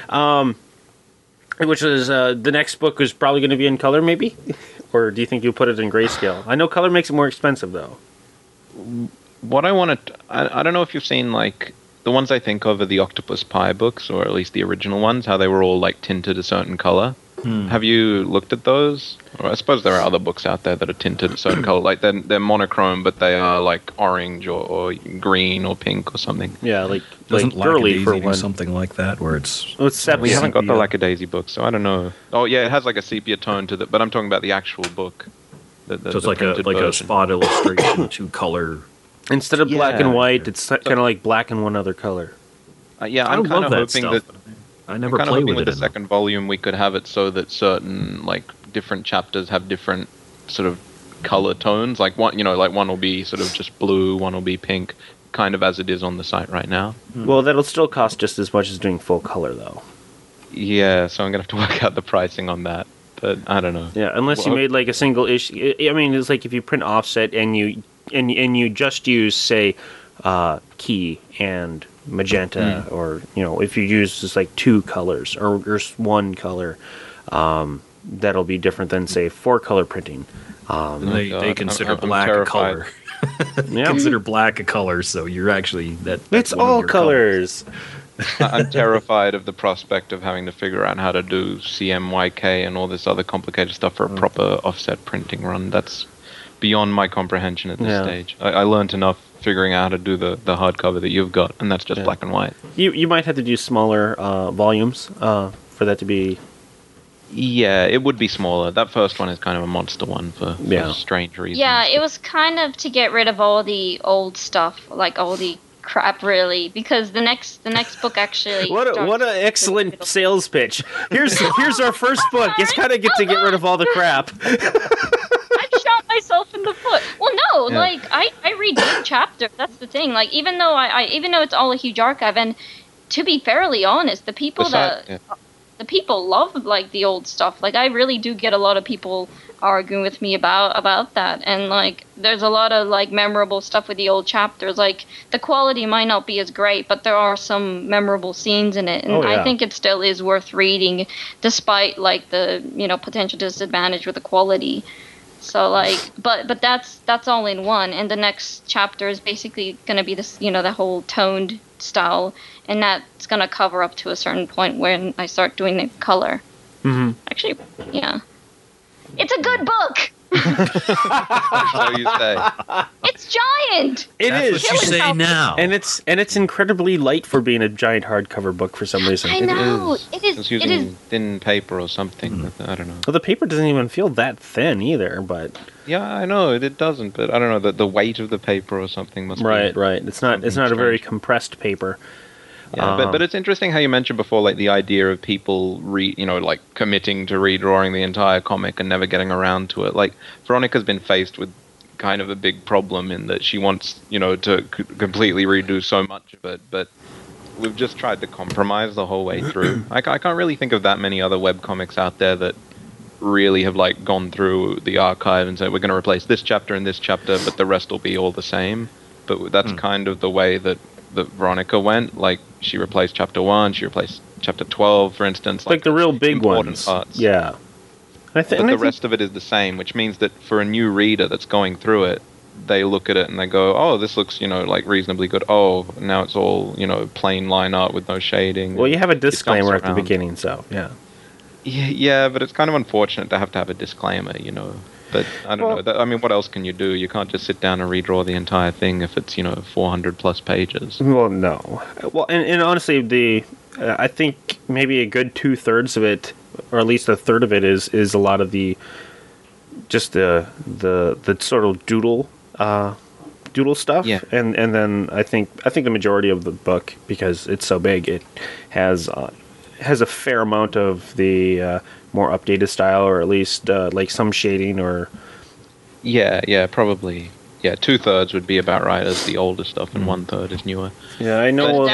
Speaker 1: Which is the next book is probably going to be in color, maybe? Or do you think you'll put it in grayscale? I know color makes it more expensive, though.
Speaker 5: What I want to... I don't know if you've seen, like... The ones I think of are the Octopus Pie books, or at least the original ones, how they were all, like, tinted a certain color. Have you looked at those? Or I suppose there are other books out there that are tinted a certain color. Like, they're monochrome, but they are, like, orange or green or pink or something.
Speaker 1: Yeah, like
Speaker 6: Doesn't
Speaker 1: girly for
Speaker 6: Lackadaisy do
Speaker 1: one.
Speaker 6: something like that, where it's...
Speaker 1: Oh, it's sepia.
Speaker 5: We haven't got the Lackadaisy book, so I don't know. Oh, yeah, it has, like, a sepia tone to it, but I'm talking about the actual book.
Speaker 6: So it's like a spot illustration to color.
Speaker 1: Instead of black and
Speaker 5: Yeah.
Speaker 1: white, it's kind of like black and one other color.
Speaker 5: Yeah,
Speaker 6: I
Speaker 5: I'm kind
Speaker 6: love
Speaker 5: of
Speaker 6: that
Speaker 5: hoping
Speaker 6: stuff.
Speaker 5: that...
Speaker 6: I never
Speaker 5: kind of
Speaker 6: play
Speaker 5: hoping
Speaker 6: with
Speaker 5: with
Speaker 6: it.
Speaker 5: the second volume we could have it so that certain like different chapters have different sort of color tones. Like one will be sort of just blue, one will be pink, kind of as it is on the site right now.
Speaker 1: Well, that'll still cost just as much as doing full color, though.
Speaker 5: Yeah, so I'm gonna have to work out the pricing on that. But I don't know.
Speaker 1: Yeah, unless you made like a single issue. I mean, it's like if you print offset and you just use, say, key and magenta, or if you use just like two colors or just one color, that'll be different than, say, 4-color printing.
Speaker 6: They consider
Speaker 5: I'm
Speaker 6: black a
Speaker 5: terrified.
Speaker 6: color.
Speaker 1: Yeah.
Speaker 6: Consider black a color, so you're actually that's
Speaker 1: It's
Speaker 6: one of
Speaker 1: all
Speaker 6: your
Speaker 1: colors.
Speaker 5: I'm terrified of the prospect of having to figure out how to do CMYK and all this other complicated stuff for a proper offset printing run. That's beyond my comprehension at this
Speaker 1: Yeah.
Speaker 5: stage. I learned enough figuring out how to do the hardcover that you've got, and that's just black and white.
Speaker 1: You might have to do smaller volumes for that to be.
Speaker 5: Yeah, it would be smaller. That first one is kind of a monster one for strange reasons.
Speaker 4: Yeah, it was kind of to get rid of all the old stuff, like all the crap, really, because the next book actually.
Speaker 1: What an excellent sales pitch! Here's our first book. It's kind of get rid of all the crap.
Speaker 4: I shot myself in the foot. Well, no,
Speaker 5: Yeah.
Speaker 4: like I read each chapter. That's the thing. Like even though even though it's all a huge archive, and to be fairly honest, the people the people love like the old stuff. Like I really do get a lot of people arguing with me about that, and like there's a lot of like memorable stuff with the old chapters. Like the quality might not be as great, but there are some memorable scenes in it, and I think it still is worth reading, despite like the potential disadvantage with the quality. So like, but that's all in one, and the next chapter is basically going to be this, the whole toned style, and that's going to cover up to a certain point when I start doing the color.
Speaker 1: Mm-hmm.
Speaker 4: Actually, yeah, it's a good book.
Speaker 5: So you say.
Speaker 4: It's giant.
Speaker 6: That's what you say
Speaker 4: yourself.
Speaker 6: now.
Speaker 1: And it's incredibly light for being a giant hardcover book for some reason.
Speaker 4: I know
Speaker 5: It
Speaker 4: it is.
Speaker 5: It's using thin paper or something. I don't know.
Speaker 1: Well, the paper doesn't even feel that thin either, but
Speaker 5: Yeah, I know it doesn't, but I don't know the weight of the paper or something must be
Speaker 1: right. It's not a very
Speaker 5: strange.
Speaker 1: compressed paper.
Speaker 5: Yeah, but it's interesting how you mentioned before, like the idea of people like committing to redrawing the entire comic and never getting around to it. Like Veronica's been faced with kind of a big problem in that she wants to completely redo so much of it, but we've just tried to compromise the whole way through. I can't really think of that many other webcomics out there that really have like gone through the archive and said we're going to replace this chapter and this chapter, but the rest will be all the same. but that's kind of the way that Veronica went. Like, she replaced chapter 1, she replaced chapter 12, for instance.
Speaker 1: Like the real big
Speaker 5: important
Speaker 1: ones.
Speaker 5: parts.
Speaker 1: Yeah.
Speaker 5: But the rest of it is the same, which means that for a new reader that's going through it, they look at it and they go, oh, this looks, like reasonably good. Oh, now it's all, plain line art with no shading.
Speaker 1: Well, you have a disclaimer at the beginning, so, yeah.
Speaker 5: Yeah, but it's kind of unfortunate to have a disclaimer, But I don't know. I mean, what else can you do? You can't just sit down and redraw the entire thing if it's 400 plus pages.
Speaker 1: Well, no. Well, and honestly, I think maybe a good 2/3 of it, or at least a third of it, is a lot of the sort of doodle stuff.
Speaker 5: Yeah.
Speaker 1: And then I think the majority of the book, because it's so big, it has a fair amount of the more updated style, or at least like some shading, or
Speaker 5: yeah, probably. Yeah, 2/3 would be about right as the older stuff, and 1/3 is newer.
Speaker 1: Yeah, I know.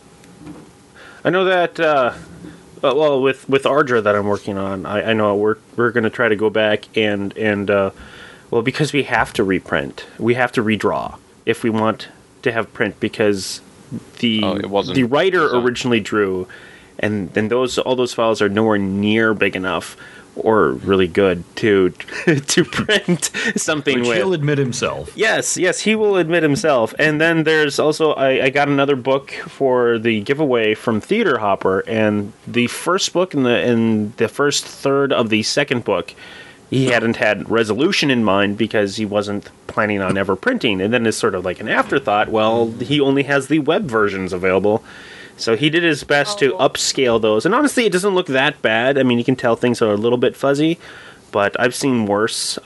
Speaker 1: I know that. Well, with Ardra that I'm working on, I know we're going to try to go back and well, because we have to reprint, we have to redraw if we want to have print, because the writer originally drew. And then all those files are nowhere near big enough or really good to print something with.
Speaker 6: He'll admit himself.
Speaker 1: Yes, he will admit himself. And then there's also, I got another book for the giveaway from Theater Hopper, and the first book in the first third of the second book, he hadn't had resolution in mind because he wasn't planning on ever printing. And then it's sort of like an afterthought, well, he only has the web versions available. So he did his best to upscale those. And honestly, it doesn't look that bad. I mean, you can tell things are a little bit fuzzy, but I've seen worse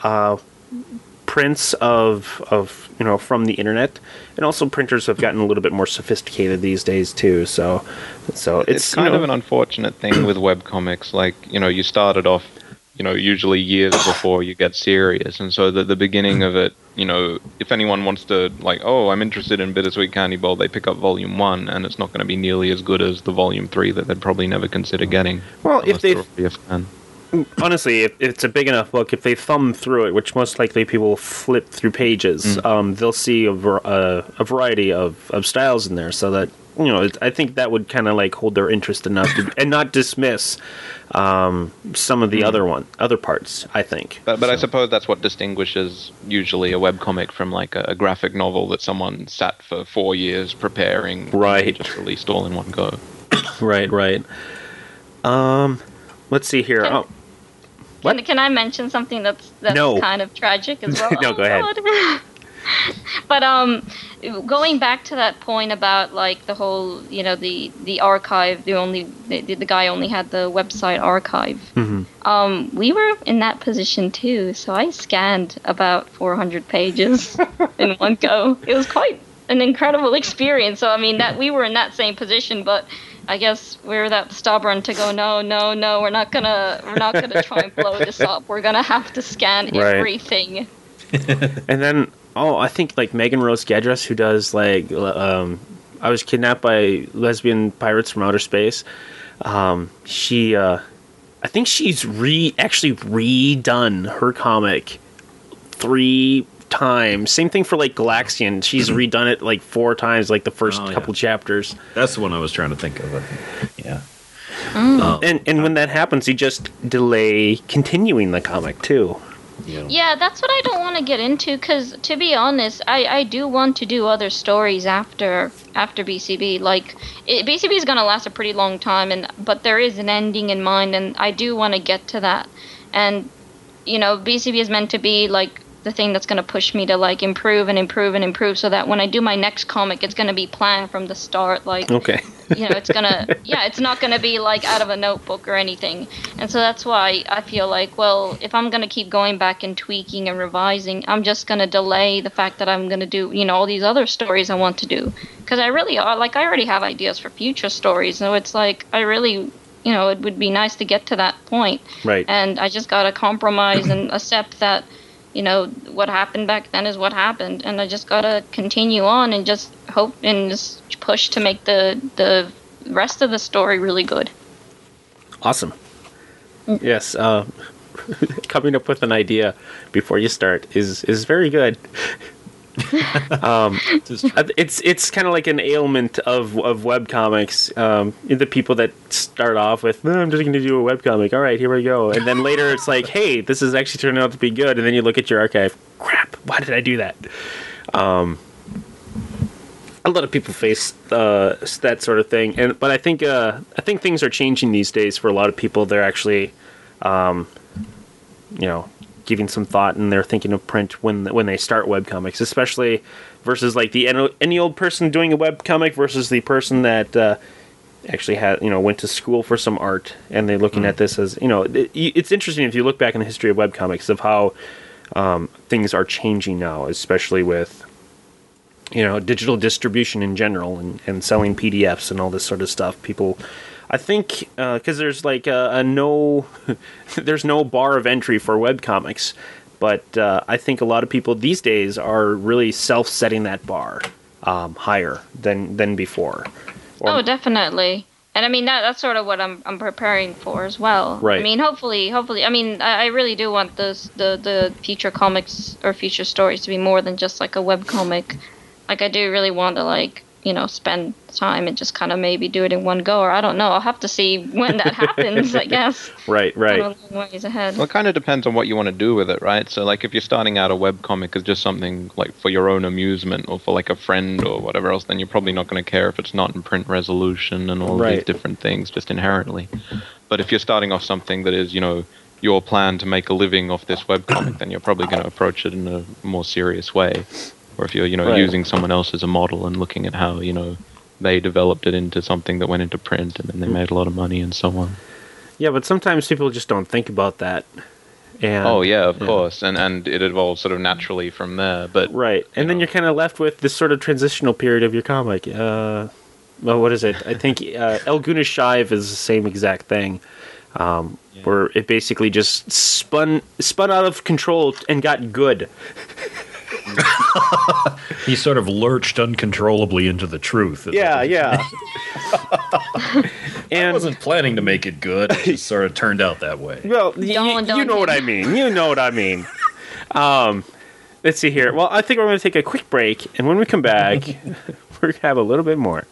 Speaker 1: prints of from the internet. And also printers have gotten a little bit more sophisticated these days too. So it's
Speaker 5: kind of an unfortunate thing with webcomics. Like, you started off, usually years before you get serious. And so the beginning of it, if anyone wants to, like, oh, I'm interested in Bittersweet Candy Bowl, they pick up Volume 1, and it's not going to be nearly as good as the Volume 3 that they'd probably never consider getting.
Speaker 1: Well, if they...
Speaker 5: be a fan.
Speaker 1: Honestly, if it's a big enough book, if they thumb through it, which most likely people will flip through pages, they'll see a variety of styles in there, so that, I think that would kind of like hold their interest enough and not dismiss some of the other parts, I think.
Speaker 5: But I suppose that's what distinguishes usually a webcomic from like a graphic novel that someone sat for 4 years preparing,
Speaker 1: right?
Speaker 5: Just released all in one go.
Speaker 1: Right. Let's see here.
Speaker 4: Can I mention something that's kind of tragic as well?
Speaker 1: No, go ahead.
Speaker 4: But going back to that point about like the whole, the archive, the guy only had the website archive.
Speaker 1: Mm-hmm.
Speaker 4: We were in that position too, so I scanned about 400 pages in one go. It was quite an incredible experience. So I mean, that we were in that same position, but I guess we're that stubborn to go, no, we're not gonna try and blow this up. We're gonna have to scan everything.
Speaker 1: And then, I think like Megan Rose Gedress, who does like I Was Kidnapped by Lesbian Pirates from Outer Space. She, I think she's actually redone her comic 3 times. Same thing for like Galaxian. She's redone it like 4 times, like the first couple chapters.
Speaker 6: That's the one I was trying to think of. Yeah.
Speaker 1: And when that happens, you just delay continuing the comic too.
Speaker 4: Yeah, that's what I don't want to get into, because to be honest, I do want to do other stories after BCB. Like, BCB is going to last a pretty long time, but there is an ending in mind, and I do want to get to that. And BCB is meant to be like the thing that's going to push me to like improve and improve and improve, so that when I do my next comic, it's going to be planned from the start. Like,
Speaker 1: okay.
Speaker 4: It's gonna, it's not going to be like out of a notebook or anything. And so that's why I feel like, well, if I'm going to keep going back and tweaking and revising, I'm just going to delay the fact that I'm going to do, all these other stories I want to do. Because I really are, like, I already have ideas for future stories. So it's like, I really, it would be nice to get to that point.
Speaker 1: Right.
Speaker 4: And I just got to compromise and accept that, what happened back then is what happened, and I just gotta continue on and just hope and just push to make the rest of the story really good.
Speaker 1: Awesome. Yes, coming up with an idea before you start is very good. It's kind of like an ailment of webcomics. The people that start off with, I'm just going to do a webcomic. All right, here we go. And then later it's like, hey, this is actually turning out to be good. And then you look at your archive. Crap, why did I do that? A lot of people face that sort of thing. But I think things are changing these days for a lot of people. They're actually, giving some thought, and they're thinking of print when they start webcomics, especially versus like any old person doing a webcomic versus the person that actually went to school for some art, and they're looking at this as it's interesting if you look back in the history of webcomics of how things are changing now, especially with digital distribution in general and selling PDFs and all this sort of stuff. People, I think, because there's like there's no bar of entry for webcomics, but I think a lot of people these days are really self-setting that bar higher than before.
Speaker 4: Oh, definitely. And I mean that's sort of what I'm preparing for as well.
Speaker 1: Right.
Speaker 4: I mean, hopefully. I mean, I really do want the future comics or future stories to be more than just like a webcomic. Like I do really want to spend time and just kind of maybe do it in one go, or I don't know. I'll have to see when that happens, I guess.
Speaker 1: Right.
Speaker 4: Kind of long ways ahead.
Speaker 5: Well, it kind of depends on what you want to do with it, right? So, like, if you're starting out a webcomic as just something, like, for your own amusement or for, like, a friend or whatever else, then you're probably not going to care if it's not in print resolution and all these different things just inherently. But if you're starting off something that is, your plan to make a living off this webcomic, then you're probably going to approach it in a more serious way. Or if you're, using someone else as a model and looking at how, they developed it into something that went into print and then they made a lot of money and so on.
Speaker 1: Yeah, but sometimes people just don't think about that. And,
Speaker 5: of course. And it evolves sort of naturally from there. But
Speaker 1: right. And then you're kind of left with this sort of transitional period of your comic. What is it? I think El Gunas Shive is the same exact thing. Where it basically just spun out of control and got good.
Speaker 6: He sort of lurched uncontrollably into the truth.
Speaker 1: Yeah.
Speaker 6: And I wasn't planning to make it good. It just sort of turned out that way.
Speaker 1: Well, you know what I mean. You know what I mean. Let's see here. Well, I think we're going to take a quick break, and when we come back, we're going to have a little bit more.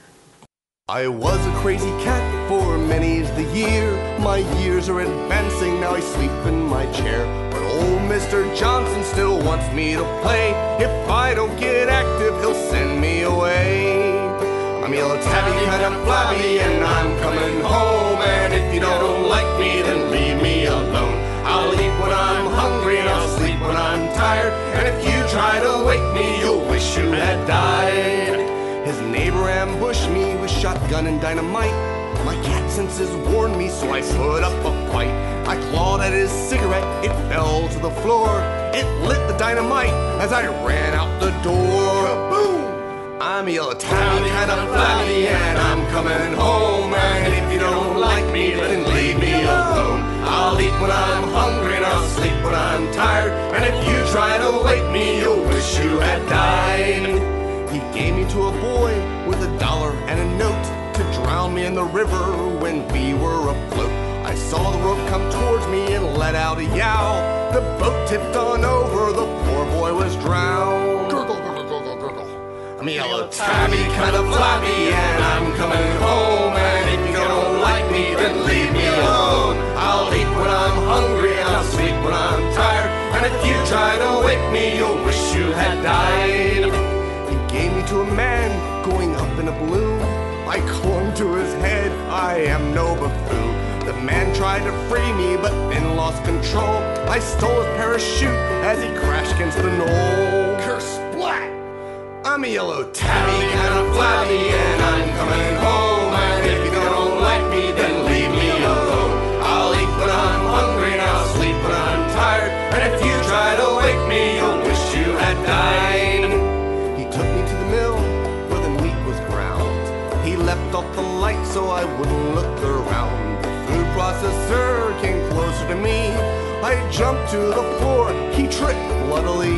Speaker 9: I was a crazy cat for many's the year. My years are advancing, now I sleep in my chair. But old Mr. Johnson still wants me to play. If I don't get active, he'll send me away. I'm yellow tabby, kind of flabby, and I'm coming home. And if you don't like me, then leave me alone. I'll eat when I'm hungry, and I'll sleep when I'm tired. And if you try to wake me, you'll wish you had died. His neighbor ambushed me with shotgun and dynamite. My cat senses warned me, so I put up a fight. I clawed at his cigarette, it fell to the floor. It lit the dynamite as I ran out the door. Kaboom! I'm a yellow tabby, kind of flabby, and I'm coming home. And if you don't like me, then leave me alone. I'll eat when I'm hungry and I'll sleep when I'm tired. And if you try to wake me, you'll wish you had died. He gave me to a boy with $1 and a note to drown me in the river when we were afloat. I saw the rope come towards me and let out a yowl. The boat tipped on over, the poor boy was drowned. Gurgle, gurgle, gurgle, gurgle. I'm a yellow tabby, kind of flabby, and I'm coming home. And if you don't like me, then leave me alone. I'll eat when I'm hungry and I'll sleep when I'm tired. And if you try to wake me, you'll wish you had died. Gave me to a man going up in a balloon. I clung to his head, I am no buffoon. The man tried to free me, but then lost control. I stole his parachute as he crashed against the knoll. Curse splat! I'm a yellow tabby, kind of flabby, and I'm coming home. And if you don't like me, then leave me alone. I'll eat when I'm hungry and I'll sleep when I'm tired. And if you try to wake me, you'll wish you had died. Took me to the mill where the meat was ground. He left off the light so I wouldn't look around. The food processor came closer to me. I jumped to the floor, he tripped bloodily.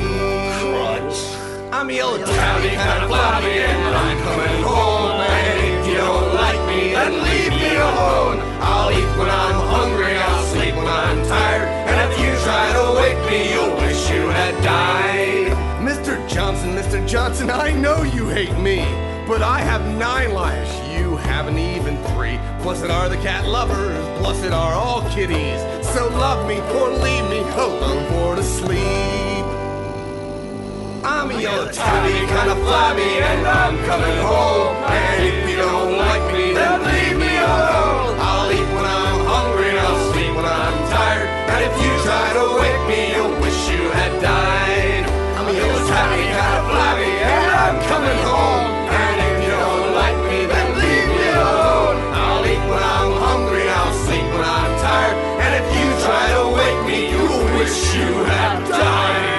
Speaker 9: Crunch. I'm a yellow tabby, kind of flabby, and I'm coming home. And if you don't like me, then leave me alone. I'll eat when I'm hungry, I'll sleep when I'm tired. And if you try to wake me, you'll wish you had died. Mr. Johnson, Mr. Johnson, I know you hate me, but I have 9 lives. You haven't even 3. Blessed are the cat lovers, blessed are all kitties. So love me or leave me alone for to sleep. I'm a yellow tabby, kind of flabby, and I'm coming home. And if you don't like me, then leave me alone. I'll eat when I'm hungry, and I'll sleep when I'm tired. And if you try to wake me, you'll wish you had died. I'm a yellow tabby, kind of flabby, and I'm coming home. And if you don't like me, then leave me alone. I'll eat when I'm hungry, and I'll sleep when I'm tired. And if you try to wake me, you'll wish you had died.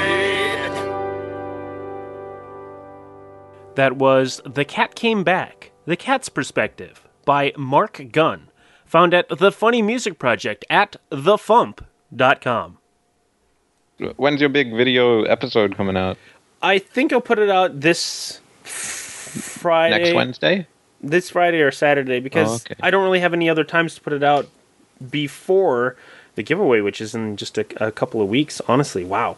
Speaker 1: That was The Cat Came Back, The Cat's Perspective, by Mark Gunn, found at The Funny Music Project at thefump.com.
Speaker 5: When's your big video episode coming out?
Speaker 1: I think I'll put it out this Friday.
Speaker 5: Next Wednesday?
Speaker 1: This Friday or Saturday, because I don't really have any other times to put it out before the giveaway, which is in just a couple of weeks, honestly. Wow.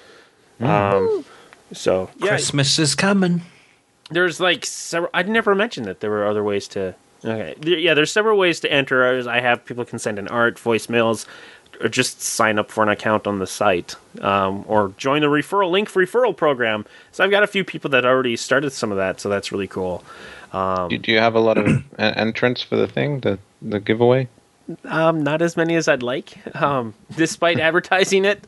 Speaker 1: So, yeah.
Speaker 6: Christmas is coming.
Speaker 1: There's like several. I never mentioned that there were other ways to. Okay, yeah. There's several ways to enter. I have people can send in art, voicemails, or just sign up for an account on the site, or join the referral program. So I've got a few people that already started some of that. So that's really cool.
Speaker 5: Do you have a lot of entrants for the thing, the giveaway?
Speaker 1: Not as many as I'd like, despite advertising it.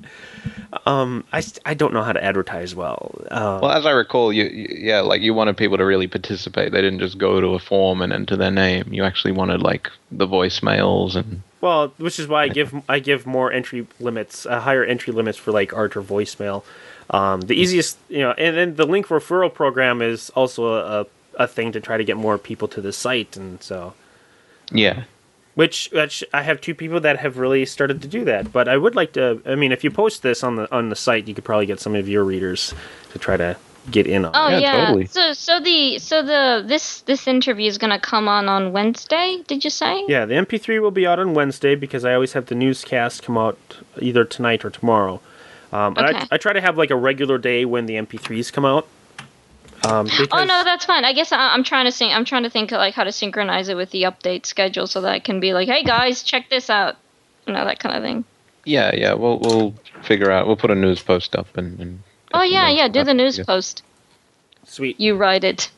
Speaker 1: I don't know how to advertise well.
Speaker 5: Well, as I recall, you wanted people to really participate. They didn't just go to a form and enter their name. You actually wanted like the voicemails and.
Speaker 1: Well, which is why I give more entry limits, higher entry limits for like art or voicemail. The easiest, and then the link referral program is also a thing to try to get more people to the site, and so.
Speaker 5: Yeah.
Speaker 1: Which I have 2 people that have really started to do that, but I would like to. I mean, if you post this on the site, you could probably get some of your readers to try to get in on.
Speaker 4: Oh yeah,
Speaker 5: totally.
Speaker 4: So this interview is gonna come on Wednesday. Did you say?
Speaker 1: Yeah, the MP3 will be out on Wednesday because I always have the newscast come out either tonight or tomorrow. And I try to have like a regular day when the MP3s come out.
Speaker 4: Oh no, that's fine. I guess I'm trying to think like how to synchronize it with the update schedule so that I can be like, hey guys, check this out, that kind of thing.
Speaker 5: Yeah. We'll figure out. We'll put a news post up and
Speaker 4: oh yeah. Do the news post.
Speaker 1: Sweet.
Speaker 4: You write it,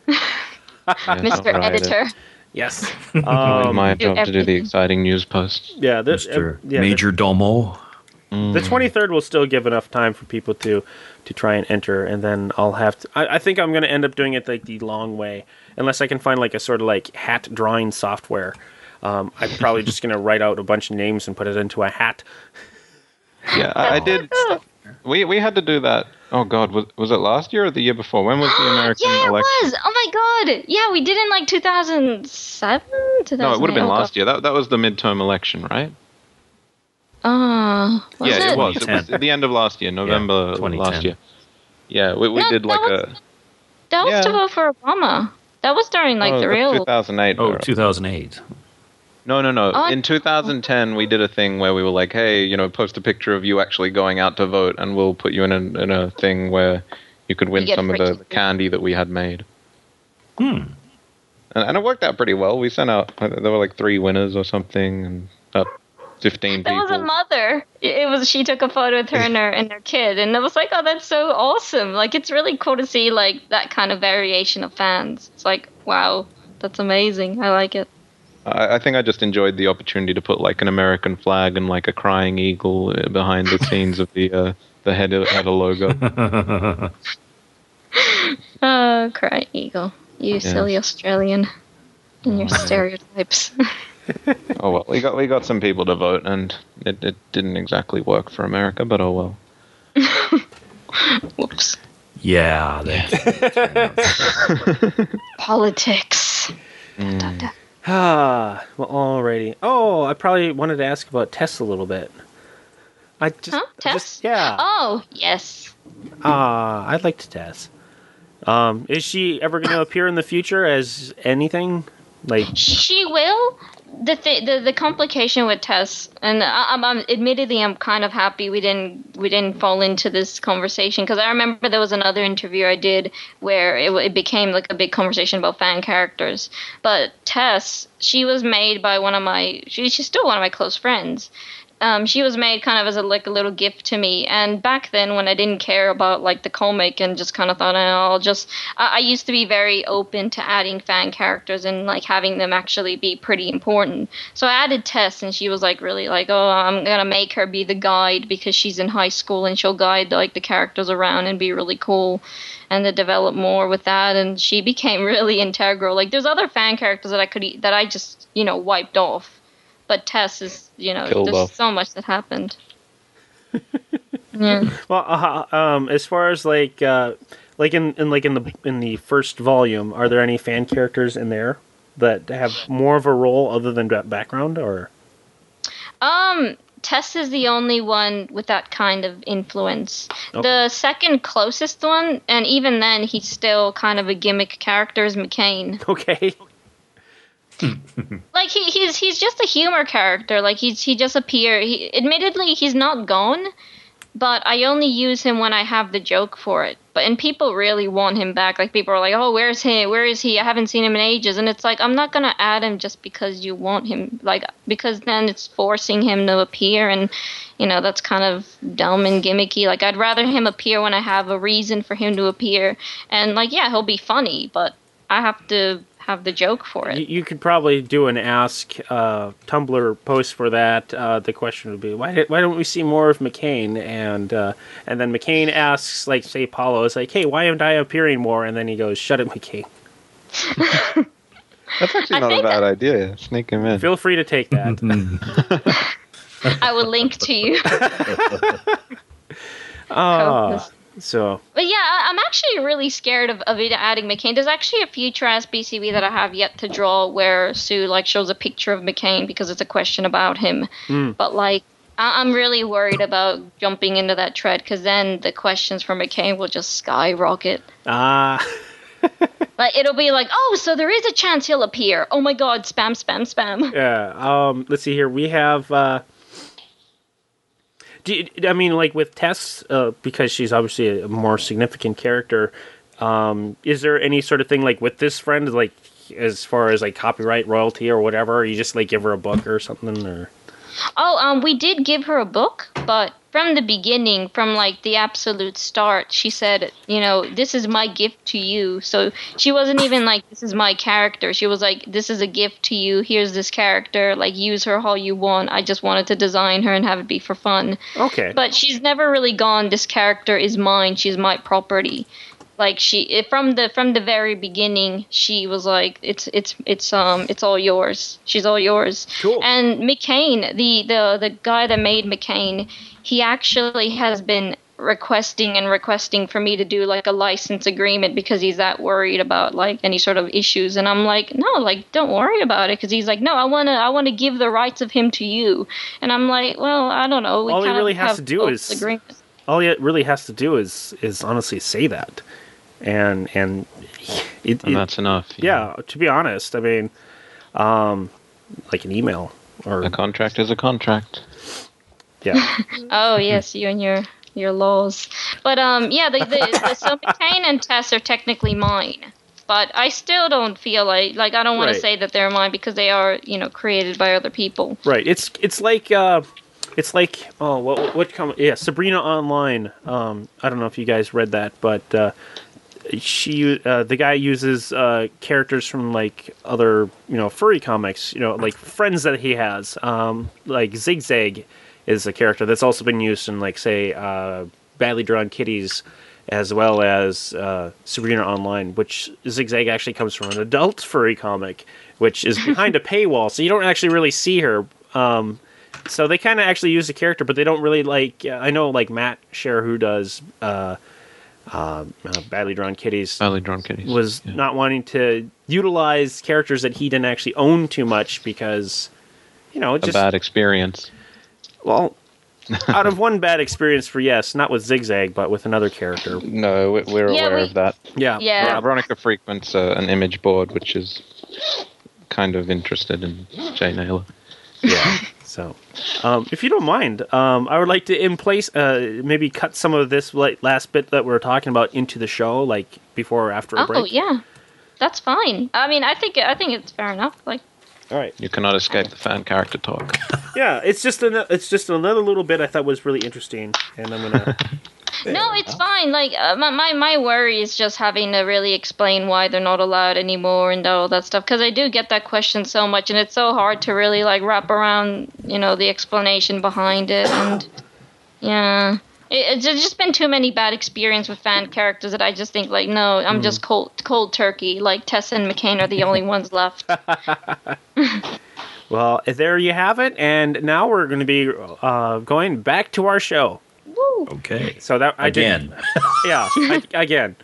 Speaker 4: Mr. Editor.
Speaker 1: Yes.
Speaker 5: My job to do the exciting news posts.
Speaker 1: Yeah,
Speaker 6: Mr. Major Domo.
Speaker 1: The 23rd will still give enough time for people to try and enter, and then I'll have to. I think I'm going to end up doing it like the long way, unless I can find like a sort of like hat drawing software. I'm probably just going to write out a bunch of names and put it into a hat.
Speaker 5: Yeah, I did. We had to do that. Oh God, was it last year or the year before? When was the American election?
Speaker 4: Yeah, it was. Oh my God. Yeah, we did in like 2007.
Speaker 5: No, it would have been last year. That was the midterm election, right?
Speaker 4: It
Speaker 5: was. It was at the end of last year, November last year. Yeah, we did like
Speaker 4: That was to vote for Obama. That was during like the real
Speaker 5: 2008.
Speaker 6: Oh, 2008.
Speaker 5: No. In 2010, we did a thing where we were like, hey, post a picture of you actually going out to vote, and we'll put you in a thing where you could win some of the candy that we had made. And it worked out pretty well. We sent out, there were like 3 winners or something, and 15 people.
Speaker 4: That was a mother. She took a photo with her and her kid, and it was like, oh, that's so awesome. Like, it's really cool to see like that kind of variation of fans. It's like, wow, that's amazing. I like it.
Speaker 5: I think I just enjoyed the opportunity to put like an American flag and like a crying eagle behind the scenes of the header logo.
Speaker 4: Oh, crying eagle. You silly Australian and your stereotypes.
Speaker 5: Oh well, we got some people to vote, and it didn't exactly work for America, but oh well.
Speaker 4: Whoops.
Speaker 6: Yeah.
Speaker 4: Politics.
Speaker 1: Well, alrighty. Oh, I probably wanted to ask about Tess a little bit.
Speaker 4: Tess?
Speaker 1: Yeah.
Speaker 4: Oh, yes.
Speaker 1: I'd like to Tess. Is she ever going to appear in the future as anything? Like,
Speaker 4: she will. The complication with Tess, and I'm admittedly I'm kind of happy we didn't fall into this conversation, because I remember there was another interview I did where it became like a big conversation about fan characters. But Tess, she was made by she's still one of my close friends. She was made kind of as a little gift to me, and back then when I didn't care about like the comic and just kind of thought, I used to be very open to adding fan characters and like having them actually be pretty important. So I added Tess, and she was like really like, oh, I'm gonna make her be the guide because she's in high school and she'll guide like the characters around and be really cool, and to develop more with that. And she became really integral. Like there's other fan characters that I just wiped off. But Tess is, there's so much that happened. Yeah.
Speaker 1: Well, as far as like in the first volume, are there any fan characters in there that have more of a role other than background, or?
Speaker 4: Tess is the only one with that kind of influence.
Speaker 1: Okay.
Speaker 4: The second closest one, and even then, he's still kind of a gimmick character, is McCain.
Speaker 1: Okay.
Speaker 4: Like he's just a humor character. Like he just appears. Admittedly, he's not gone, but I only use him when I have the joke for it. And people really want him back. Like people are like, "Oh, where's he? Where is he? I haven't seen him in ages." And it's like, I'm not gonna add him just because you want him. Like because then it's forcing him to appear, and that's kind of dumb and gimmicky. Like I'd rather him appear when I have a reason for him to appear. And like, yeah, he'll be funny, but I have to have the joke for it.
Speaker 1: You could probably do an Ask Tumblr post for that. The question would be, why don't we see more of McCain? And then McCain asks, like, say Paulo is like, hey, why am I appearing more? And then he goes, shut it, McCain.
Speaker 5: That's actually not a bad idea. Sneak him in.
Speaker 1: Feel free to take that.
Speaker 4: I will link to you.
Speaker 1: So,
Speaker 4: but yeah, I'm actually really scared of adding McCain. There's actually a future SBCB that I have yet to draw where Sue like shows a picture of McCain because it's a question about him. But like, I'm really worried about jumping into that thread because then the questions for McCain will just skyrocket. Like it'll be like, oh, so there is a chance he'll appear. Oh my God, spam, spam, spam.
Speaker 1: Yeah. Let's see here. We have. I mean, like with Tess, because she's obviously a more significant character, is there any sort of thing like with this friend, like as far as like copyright, royalty, or whatever? Or you just like give her a book or something, or?
Speaker 4: Oh, we did give her a book, but from the beginning, from like the absolute start, she said, this is my gift to you. So she wasn't even like, this is my character. She was like, this is a gift to you. Here's this character. Like, use her how you want. I just wanted to design her and have it be for fun.
Speaker 1: Okay.
Speaker 4: But she's never really gone, this character is mine. She's my property. Like from the very beginning, she was like, it's all yours. She's all yours.
Speaker 1: Cool.
Speaker 4: And McCain, the guy that made McCain, he actually has been requesting for me to do like a license agreement because he's that worried about like any sort of issues. And I'm like, no, like don't worry about it, because he's like, no, I want to give the rights of him to you. And I'm like, well, I don't know.
Speaker 1: All he really has to do is honestly say that. And
Speaker 5: that's enough.
Speaker 1: Yeah, to be honest, I mean, like an email or
Speaker 5: a contract is a contract.
Speaker 1: Yeah.
Speaker 4: Oh yes, you and your laws. But so McCain and Tess are technically mine. But I still don't feel like I don't want to say that they're mine because they are created by other people.
Speaker 1: Right. It's like Sabrina Online. I don't know if you guys read that, but the guy uses characters from like other furry comics, like friends that he has. Like Zigzag is a character that's also been used in like say Badly Drawn Kitties, as well as Sabrina Online, which Zigzag actually comes from an adult furry comic, which is behind a paywall, so you don't actually really see her. So they kind of actually use the character, but they don't really like. I know like Matt Scher, who does Badly Drawn Kitties, was not wanting to utilize characters that he didn't actually own too much because just
Speaker 5: a bad experience.
Speaker 1: Well, out of one bad experience for not with Zigzag, but with another character.
Speaker 5: No, we're aware of that.
Speaker 1: Yeah.
Speaker 5: Veronica frequents an image board, which is kind of interested in Jay Naylor.
Speaker 1: Yeah. So, if you don't mind, I would like to in place maybe cut some of this last bit that we're talking about into the show, like before or after a break.
Speaker 4: Oh yeah, that's fine. I mean, I think it's fair enough. Like,
Speaker 1: all right,
Speaker 5: you cannot escape the fan character talk.
Speaker 1: Yeah, it's just another little bit I thought was really interesting, and I'm gonna.
Speaker 4: No, it's fine. Like, my worry is just having to really explain why they're not allowed anymore and all that stuff. Because I do get that question so much, and it's so hard to really like wrap around, the explanation behind it. And yeah, it's just been too many bad experiences with fan characters that I just think like, no, I'm just cold turkey. Like Tessa and McCain are the only ones left.
Speaker 1: Well, there you have it, and now we're going to be going back to our show.
Speaker 4: Woo.
Speaker 6: Okay.
Speaker 1: So that
Speaker 6: again.
Speaker 1: Again.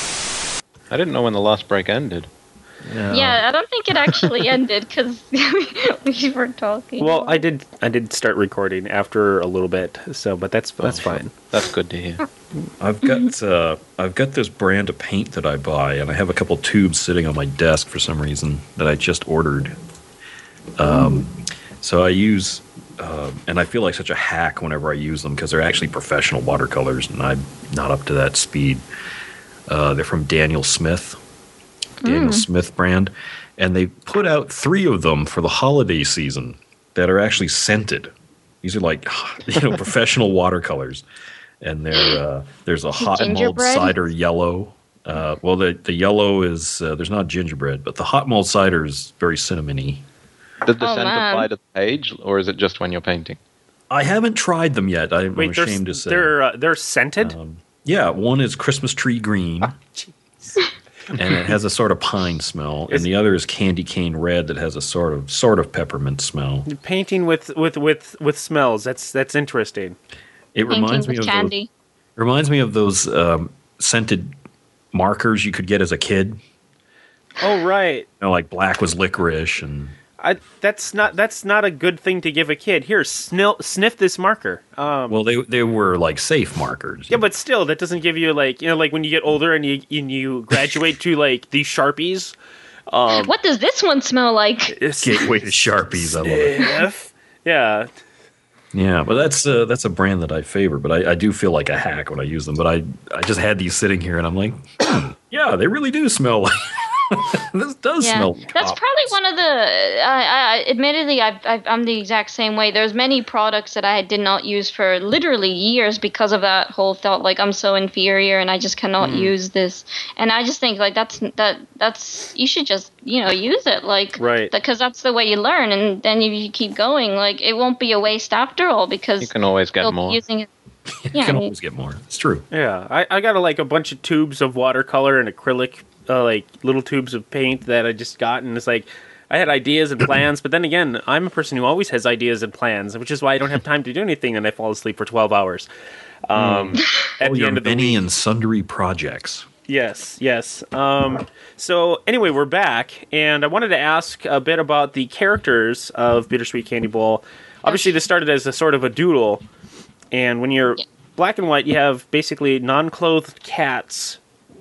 Speaker 5: I didn't know when the last break ended.
Speaker 4: Yeah, I don't think it actually ended because we were talking.
Speaker 1: Well, I did start recording after a little bit, so but that's fine.
Speaker 5: That's good to hear.
Speaker 6: I've got this brand of paint that I buy, and I have a couple tubes sitting on my desk for some reason that I just ordered. So I use, and I feel like such a hack whenever I use them because they're actually professional watercolors, and I'm not up to that speed. They're from Daniel Smith brand, and they put out 3 of them for the holiday season that are actually scented. These are like professional watercolors, and there's a hot mulled cider yellow. Well, the yellow is there's not gingerbread, but the hot mulled cider is very cinnamony.
Speaker 5: Did the scent apply to the page, or is it just when you're painting?
Speaker 6: I haven't tried them yet. I'm ashamed to say.
Speaker 1: They're scented?
Speaker 6: Yeah, one is Christmas tree green, and it has a sort of pine smell, and the other is candy cane red that has a sort of peppermint smell.
Speaker 1: Painting with smells. That's interesting.
Speaker 6: It reminds me of candy. Reminds me of those scented markers you could get as a kid.
Speaker 1: Oh right.
Speaker 6: Like black was licorice and.
Speaker 1: That's not a good thing to give a kid. Here, sniff this marker.
Speaker 6: Well, they were like safe markers.
Speaker 1: Yeah, but still, that doesn't give you like when you get older and you graduate to like these Sharpies.
Speaker 4: What does this one smell like?
Speaker 6: Gateway to Sharpies. I love it.
Speaker 1: Yeah.
Speaker 6: Yeah, but that's a brand that I favor. But I do feel like a hack when I use them. But I just had these sitting here, and I'm like, yeah, they really do smell like. This does smell.
Speaker 4: That's probably one of the. Admittedly, I'm the exact same way. There's many products that I did not use for literally years because of that whole thought. Like I'm so inferior, and I just cannot use this. And I just think like that's you should just use it like
Speaker 1: right
Speaker 4: because that's the way you learn. And then if you keep going, like it won't be a waste after all because
Speaker 5: you can always get more.
Speaker 4: Using it.
Speaker 6: You can always get more. It's true.
Speaker 1: Yeah, I got a bunch of tubes of watercolor and acrylic. Like little tubes of paint that I just got, and it's like I had ideas and plans, but then again, I'm a person who always has ideas and plans, which is why I don't have time to do anything, and I fall asleep for 12 hours. At the end of the
Speaker 6: many
Speaker 1: week.
Speaker 6: and sundry projects.
Speaker 1: Yes. So anyway, we're back, and I wanted to ask a bit about the characters of Bittersweet Candy Bowl. Obviously, this started as a sort of a doodle, and when you're black and white, you have basically non-clothed cats.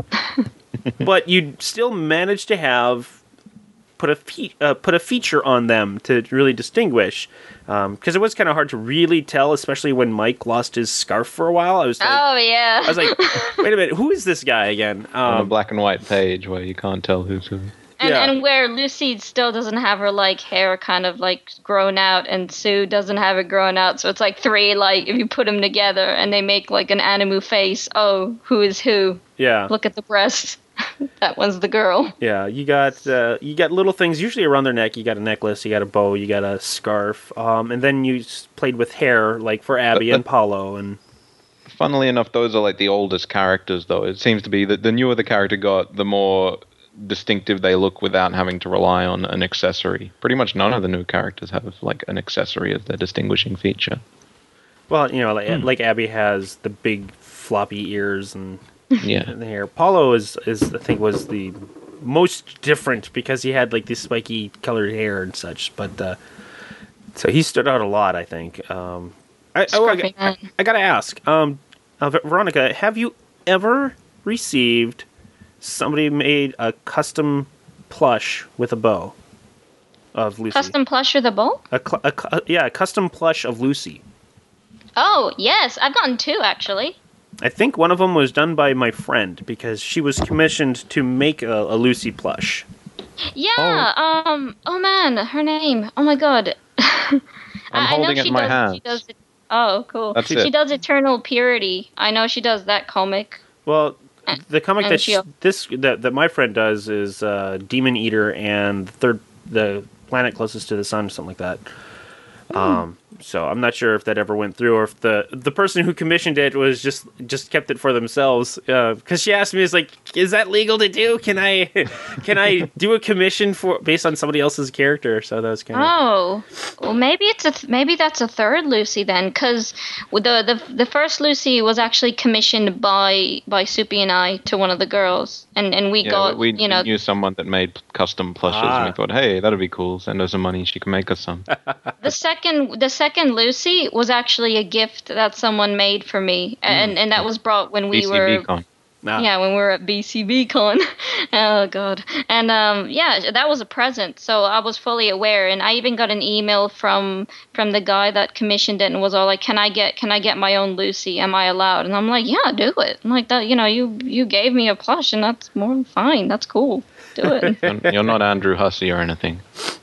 Speaker 1: But you still managed to have put a feature on them to really distinguish, because it was kind of hard to really tell, especially when Mike lost his scarf for a while. I was like, I was like, wait a minute, who is this guy again?
Speaker 5: On a black and white page where you can't tell who's who.
Speaker 4: And where Lucy still doesn't have her like hair kind of like grown out, and Sue doesn't have it grown out, so it's like 3 like if you put them together and they make like an Animu face. Oh, who is who?
Speaker 1: Yeah.
Speaker 4: Look at the breast. That one's the girl.
Speaker 1: Yeah, you got little things usually around their neck. You got a necklace, you got a bow, you got a scarf, and then you played with hair, like for Abby and Paulo. And
Speaker 5: funnily enough, those are like the oldest characters, though. It seems to be that the newer the character got, the more distinctive they look without having to rely on an accessory. Pretty much none of the new characters have like an accessory as their distinguishing feature.
Speaker 1: Well, like Abby has the big floppy ears and.
Speaker 5: Yeah,
Speaker 1: the hair. Paulo is I think was the most different because he had like this spiky colored hair and such. But so he stood out a lot, I think. I gotta ask, Veronica, have you ever received somebody made a custom plush with a bow? of Lucy.
Speaker 4: Custom plush of the bowl?
Speaker 1: A custom plush of Lucy.
Speaker 4: Oh, yes. I've gotten 2, actually.
Speaker 1: I think one of them was done by my friend because she was commissioned to make a Lucy plush.
Speaker 4: Yeah. Oh man, her name. Oh my god.
Speaker 5: I'm holding it in my hands.
Speaker 4: She does it. Oh, cool.
Speaker 5: That's
Speaker 4: she
Speaker 5: it.
Speaker 4: does Eternal Purity. I know she does that comic.
Speaker 1: Well, the comic
Speaker 4: And
Speaker 1: that my friend does is Demon Eater and the planet closest to the sun, something like that. So I'm not sure if that ever went through, or if the person who commissioned it was just kept it for themselves. Because she asked me, "Is is that legal to do? Can I do a commission based on somebody else's character?" So that was kind of.
Speaker 4: Oh, well, maybe that's a third Lucy then, because the first Lucy was actually commissioned by Soupy and I to one of the girls, and we
Speaker 5: we knew someone that made custom plushes, and we thought, hey, that'd be cool. Send her some money, she can make us some.
Speaker 4: The second Lucy was actually a gift that someone made for me, and that was brought when we were.
Speaker 5: BCBCon.
Speaker 4: Yeah, when we were at BCBCon. Oh, God. And, that was a present, so I was fully aware. And I even got an email from the guy that commissioned it and was all like, can I get my own Lucy? Am I allowed? And I'm like, yeah, do it. I'm like, that, you gave me a plush, and that's more than fine. That's cool. Do it.
Speaker 5: You're not Andrew Hussey or anything.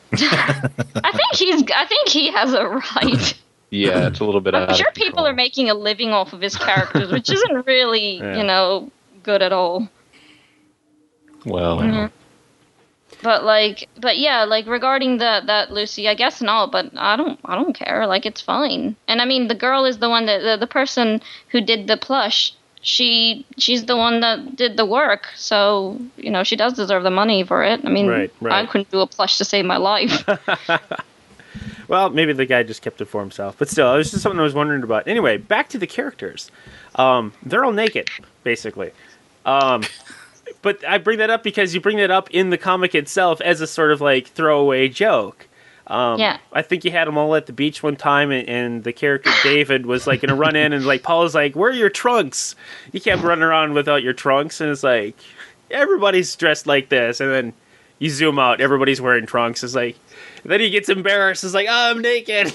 Speaker 4: I think he has a right.
Speaker 5: Yeah, it's a little bit
Speaker 4: I'm sure people are making a living off of his characters, which isn't really, good at all.
Speaker 5: Well,
Speaker 4: but yeah, regarding that Lucy, I guess not, but I don't care. Like, it's fine. And I mean, the girl is the one that the person who did the plush. She's the one that did the work, so she does deserve the money for it. I mean,
Speaker 1: right.
Speaker 4: I couldn't do a plush to save my life.
Speaker 1: Well, maybe the guy just kept it for himself, but still, it was just something I was wondering about. Anyway, back to the characters. They're all naked, basically. But I bring that up because you bring that up in the comic itself as a sort of throwaway joke.
Speaker 4: Yeah.
Speaker 1: I think you had them all at the beach one time, and the character David was going to run in, and Paul's like, "Where are your trunks?" You kept running around without your trunks, and it's like, everybody's dressed like this, and then you zoom out, everybody's wearing trunks. It's like, then he gets embarrassed. It's like, oh, I'm naked.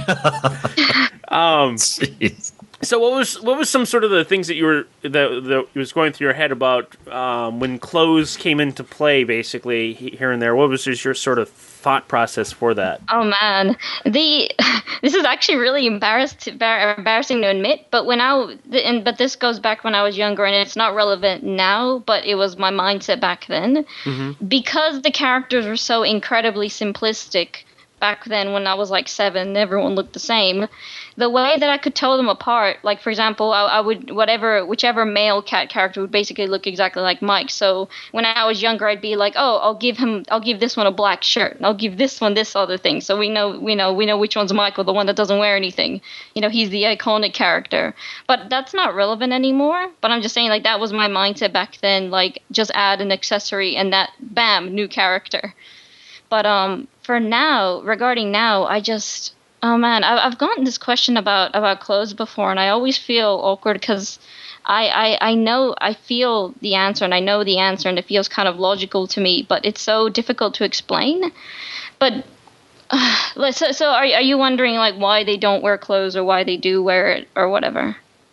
Speaker 1: So what was some sort of the things that you were that was going through your head about when clothes came into play, basically here and there? What was your sort of thought process for that?
Speaker 4: Oh man, this is actually really embarrassing to admit. But but this goes back when I was younger, and it's not relevant now. But it was my mindset back then, because the characters were so incredibly simplistic. Back then, when I was 7, everyone looked the same. The way that I could tell them apart, for example, I would whichever male cat character would basically look exactly like Mike. So when I was younger, I'd be like, oh, I'll give this one a black shirt, and I'll give this one this other thing. So we know which one's Michael, the one that doesn't wear anything. He's the iconic character. But that's not relevant anymore. But I'm just saying, that was my mindset back then. Just add an accessory, and that, bam, new character. But for now, regarding now, I've gotten this question about clothes before, and I always feel awkward because I feel the answer, and I know the answer, and it feels kind of logical to me, but it's so difficult to explain. But so are you wondering why they don't wear clothes or why they do wear it or whatever?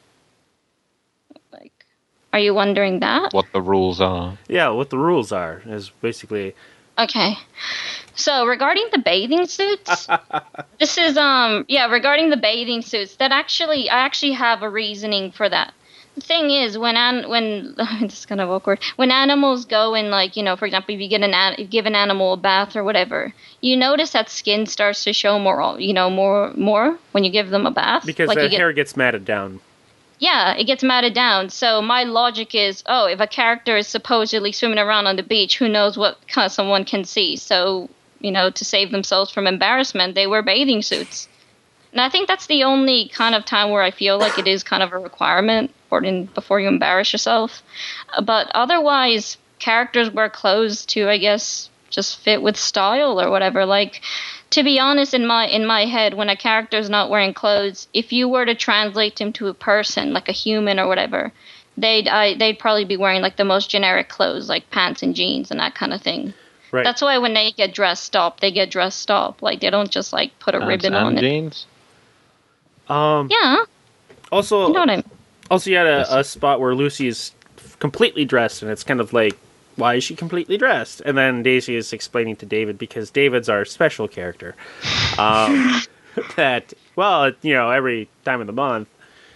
Speaker 4: Are you wondering that?
Speaker 5: What the rules are?
Speaker 1: Yeah, what the rules are is basically.
Speaker 4: Okay. So regarding the bathing suits, this is regarding the bathing suits, I actually have a reasoning for that. The thing is, when this is kind of awkward, when animals go in, for example, if you give an animal a bath or whatever, you notice that skin starts to show more when you give them a bath
Speaker 1: because the hair gets matted down.
Speaker 4: Yeah, it gets matted down. So my logic is, if a character is supposedly swimming around on the beach, who knows what someone can see? So, to save themselves from embarrassment, they wear bathing suits. And I think that's the only kind of time where I feel like it is kind of a requirement before you embarrass yourself. But otherwise, characters wear clothes to, I guess, just fit with style or whatever. To be honest, in my head, when a character's not wearing clothes, if you were to translate him to a person, like a human or whatever, they'd probably be wearing the most generic clothes, like pants and jeans and that kind of thing.
Speaker 1: Right.
Speaker 4: That's why when they get dressed up, they get dressed up. Like, they don't just, like, put a ribbon on it.
Speaker 5: Jeans?
Speaker 4: Yeah.
Speaker 1: Also,
Speaker 4: You know what I mean?
Speaker 1: also you had a spot where Lucy is completely dressed, and it's kind of like, why is she completely dressed? And then Daisy is explaining to David, because David's our special character, that, well, every time of the month.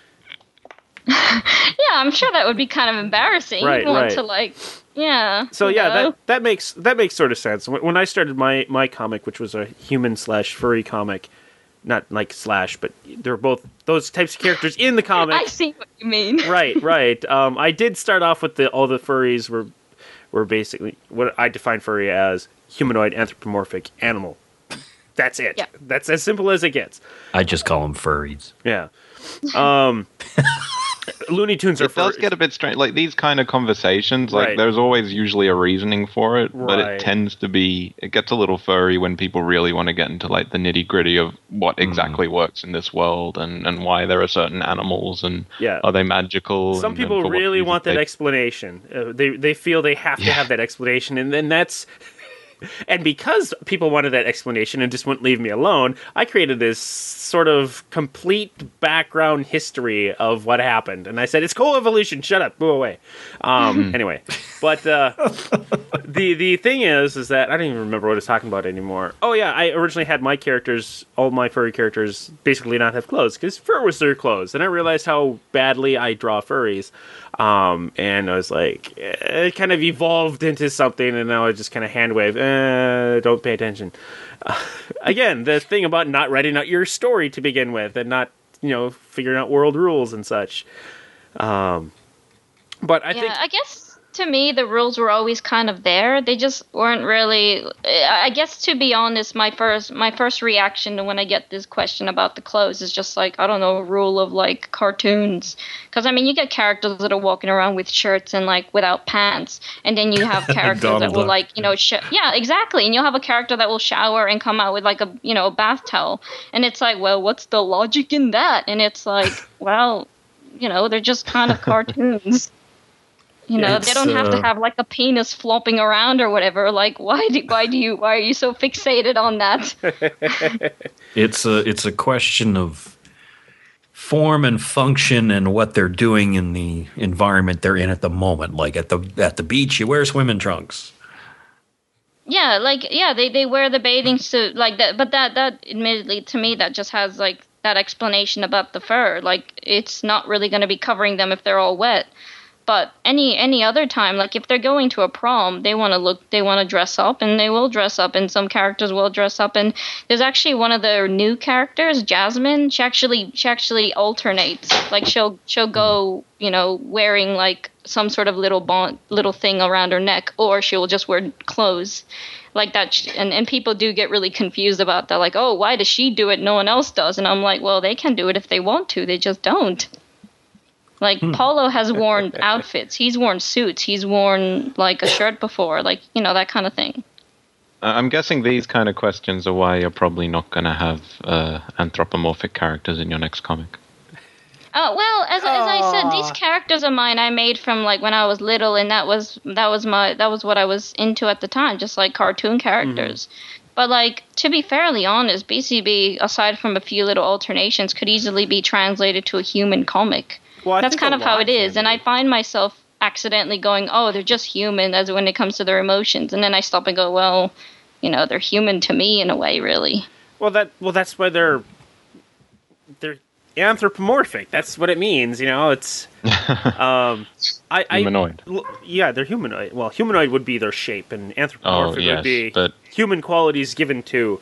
Speaker 4: Yeah, I'm sure that would be kind of embarrassing.
Speaker 1: Right,
Speaker 4: You'd want
Speaker 1: right.
Speaker 4: to, like, yeah.
Speaker 1: So
Speaker 4: you
Speaker 1: yeah,
Speaker 4: know?
Speaker 1: that makes sort of sense. When I started my comic, which was a human/furry comic, not like slash, but they're both those types of characters in the comic.
Speaker 4: I see what you mean.
Speaker 1: Right. I did start off with all the furries were basically what I define furry as: humanoid, anthropomorphic, animal. That's it.
Speaker 4: Yeah.
Speaker 1: That's as simple as it gets.
Speaker 6: I just call them furries.
Speaker 1: Yeah. Looney Tunes are
Speaker 5: It does
Speaker 1: furries.
Speaker 5: get a bit strange. Like, these kind of conversations, like,
Speaker 1: Right.
Speaker 5: there's always usually a reasoning for it, but
Speaker 1: Right.
Speaker 5: it tends to be, it gets a little furry when people really want to get into, like, the nitty-gritty of what exactly works in this world, and why there are certain animals, and
Speaker 1: Yeah.
Speaker 5: are they magical.
Speaker 1: Some
Speaker 5: and
Speaker 1: people
Speaker 5: for what
Speaker 1: really
Speaker 5: reason
Speaker 1: want that
Speaker 5: they-
Speaker 1: explanation. They feel they have to have that explanation, and then that's. And because people wanted that explanation and just wouldn't leave me alone, I created this sort of complete background history of what happened. And I said, it's coevolution, shut up, go away. Anyway, but the thing is that I don't even remember what I was talking about anymore. Oh yeah, I originally had my characters, all my furry characters, basically not have clothes, because fur was their clothes. And I realized how badly I draw furries. And I was like, it kind of evolved into something, and now I just kind of hand wave, don't pay attention. Again, the thing about not writing out your story to begin with, and not, figuring out world rules and such. But I think...
Speaker 4: I guess to me the rules were always kind of there. They just weren't really. I guess, to be honest, my first reaction to when I get this question about the clothes is just like, I don't know, a rule of like cartoons. Because I mean, you get characters that are walking around with shirts and like without pants, and then you have characters that
Speaker 6: Donald
Speaker 4: will
Speaker 6: Duck.
Speaker 4: like yeah, exactly, and you'll have a character that will shower and come out with like a bath towel, and it's like, well, what's the logic in that? And it's like, well, they're just kind of cartoons. They don't have to have like a penis flopping around or whatever. Like, why are you so fixated on that?
Speaker 6: It's a question of form and function and what they're doing in the environment they're in at the moment. Like at the beach, you wear swimming trunks.
Speaker 4: Yeah, they wear the bathing suit like that, but that admittedly to me that just has like that explanation about the fur. Like, it's not really going to be covering them if they're all wet. But any other time, like if they're going to a prom, they want to dress up, and they will dress up, and some characters will dress up. And there's actually one of the new characters, Jasmine. She actually alternates. Like she'll go, wearing like some sort of little thing around her neck, or she will just wear clothes like that. And people do get really confused about that. Like, oh, why does she do it? No one else does. And I'm like, well, they can do it if they want to. They just don't. Like, Paulo has worn outfits. He's worn suits. He's worn, like, a shirt before. Like, that kind of thing.
Speaker 5: I'm guessing these kind of questions are why you're probably not going to have anthropomorphic characters in your next comic.
Speaker 4: Oh, well, as I said, these characters of mine I made from, like, when I was little, and that was what I was into at the time, just, like, cartoon characters. But, like, to be fairly honest, BCB, aside from a few little alternations, could easily be translated to a human comic.
Speaker 1: Well,
Speaker 4: That's kind of how it is, and I find myself accidentally going, oh, they're just human as when it comes to their emotions, and then I stop and go, well, they're human to me in a way, really.
Speaker 1: Well, that's why they're anthropomorphic. That's what it means, It's
Speaker 5: Humanoid.
Speaker 1: Yeah, they're humanoid. Well, humanoid would be their shape, and anthropomorphic would be
Speaker 5: but
Speaker 1: human qualities given to.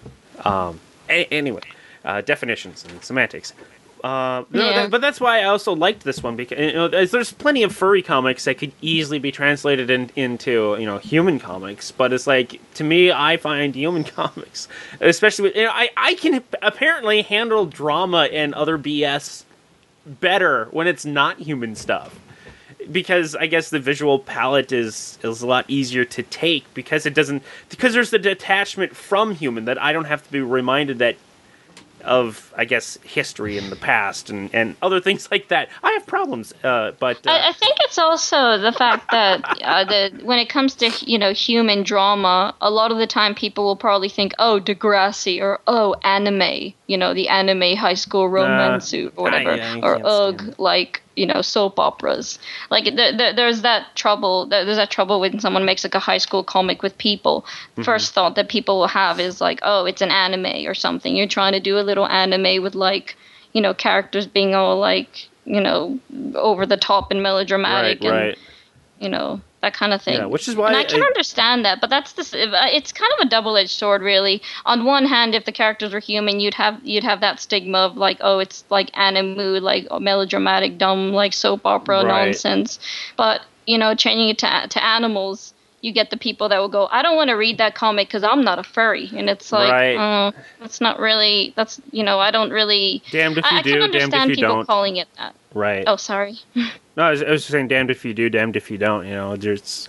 Speaker 1: Anyway, definitions and semantics. But that's why I also liked this one, because there's plenty of furry comics that could easily be translated into human comics. But it's like, to me, I find human comics, especially with, I can apparently handle drama and other BS better when it's not human stuff, because I guess the visual palette is a lot easier to take, because there's the detachment from human, that I don't have to be reminded that I guess, history in the past and other things like that. I have problems, but
Speaker 4: I think it's also the fact that when it comes to human drama, a lot of the time people will probably think, oh, Degrassi, or oh, anime, the anime high school romance or whatever, or ugh, like soap operas. Like there's that trouble. There's that trouble when someone makes like a high school comic with people. First thought that people will have is like, oh, it's an anime or something. You're trying to do a little anime with like characters being all like over the top and melodramatic and that kind of thing.
Speaker 1: Yeah, which is why
Speaker 4: and I can understand that, but it's kind of a double-edged sword, really. On one hand, if the characters were human, you'd have that stigma of like, oh, it's like anime, like melodramatic, dumb, like soap opera nonsense. But changing it to animals, you get the people that will go, I don't want to read that comic because I'm not a furry, and it's like, that's not really. That's I don't really.
Speaker 1: Damned if you
Speaker 4: I
Speaker 1: do,
Speaker 4: can understand
Speaker 1: damned if you
Speaker 4: people
Speaker 1: don't.
Speaker 4: calling it that.
Speaker 1: Right.
Speaker 4: Oh, sorry.
Speaker 1: No, I was just saying, damned if you do, damned if you don't. It's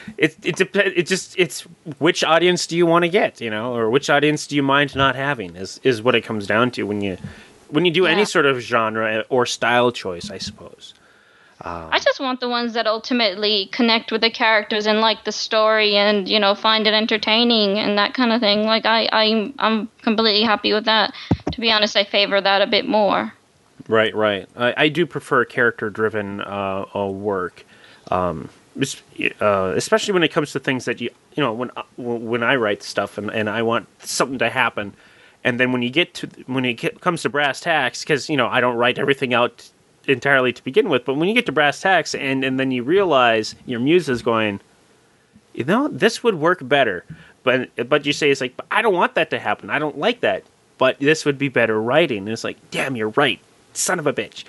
Speaker 1: which audience do you want to get, or which audience do you mind not having is what it comes down to when you do any sort of genre or style choice, I suppose.
Speaker 4: I just want the ones that ultimately connect with the characters and like the story and find it entertaining and that kind of thing. Like I'm completely happy with that. To be honest, I favor that a bit more.
Speaker 1: Right. I do prefer character-driven work, especially when it comes to things that when I write stuff and I want something to happen, and then when it comes to brass tacks, because I don't write everything out entirely to begin with, but when you get to brass tacks and then you realize your muse is going, this would work better, but you say it's like, but I don't want that to happen. I don't like that, but this would be better writing. And it's like, damn, you're right. Son of a bitch.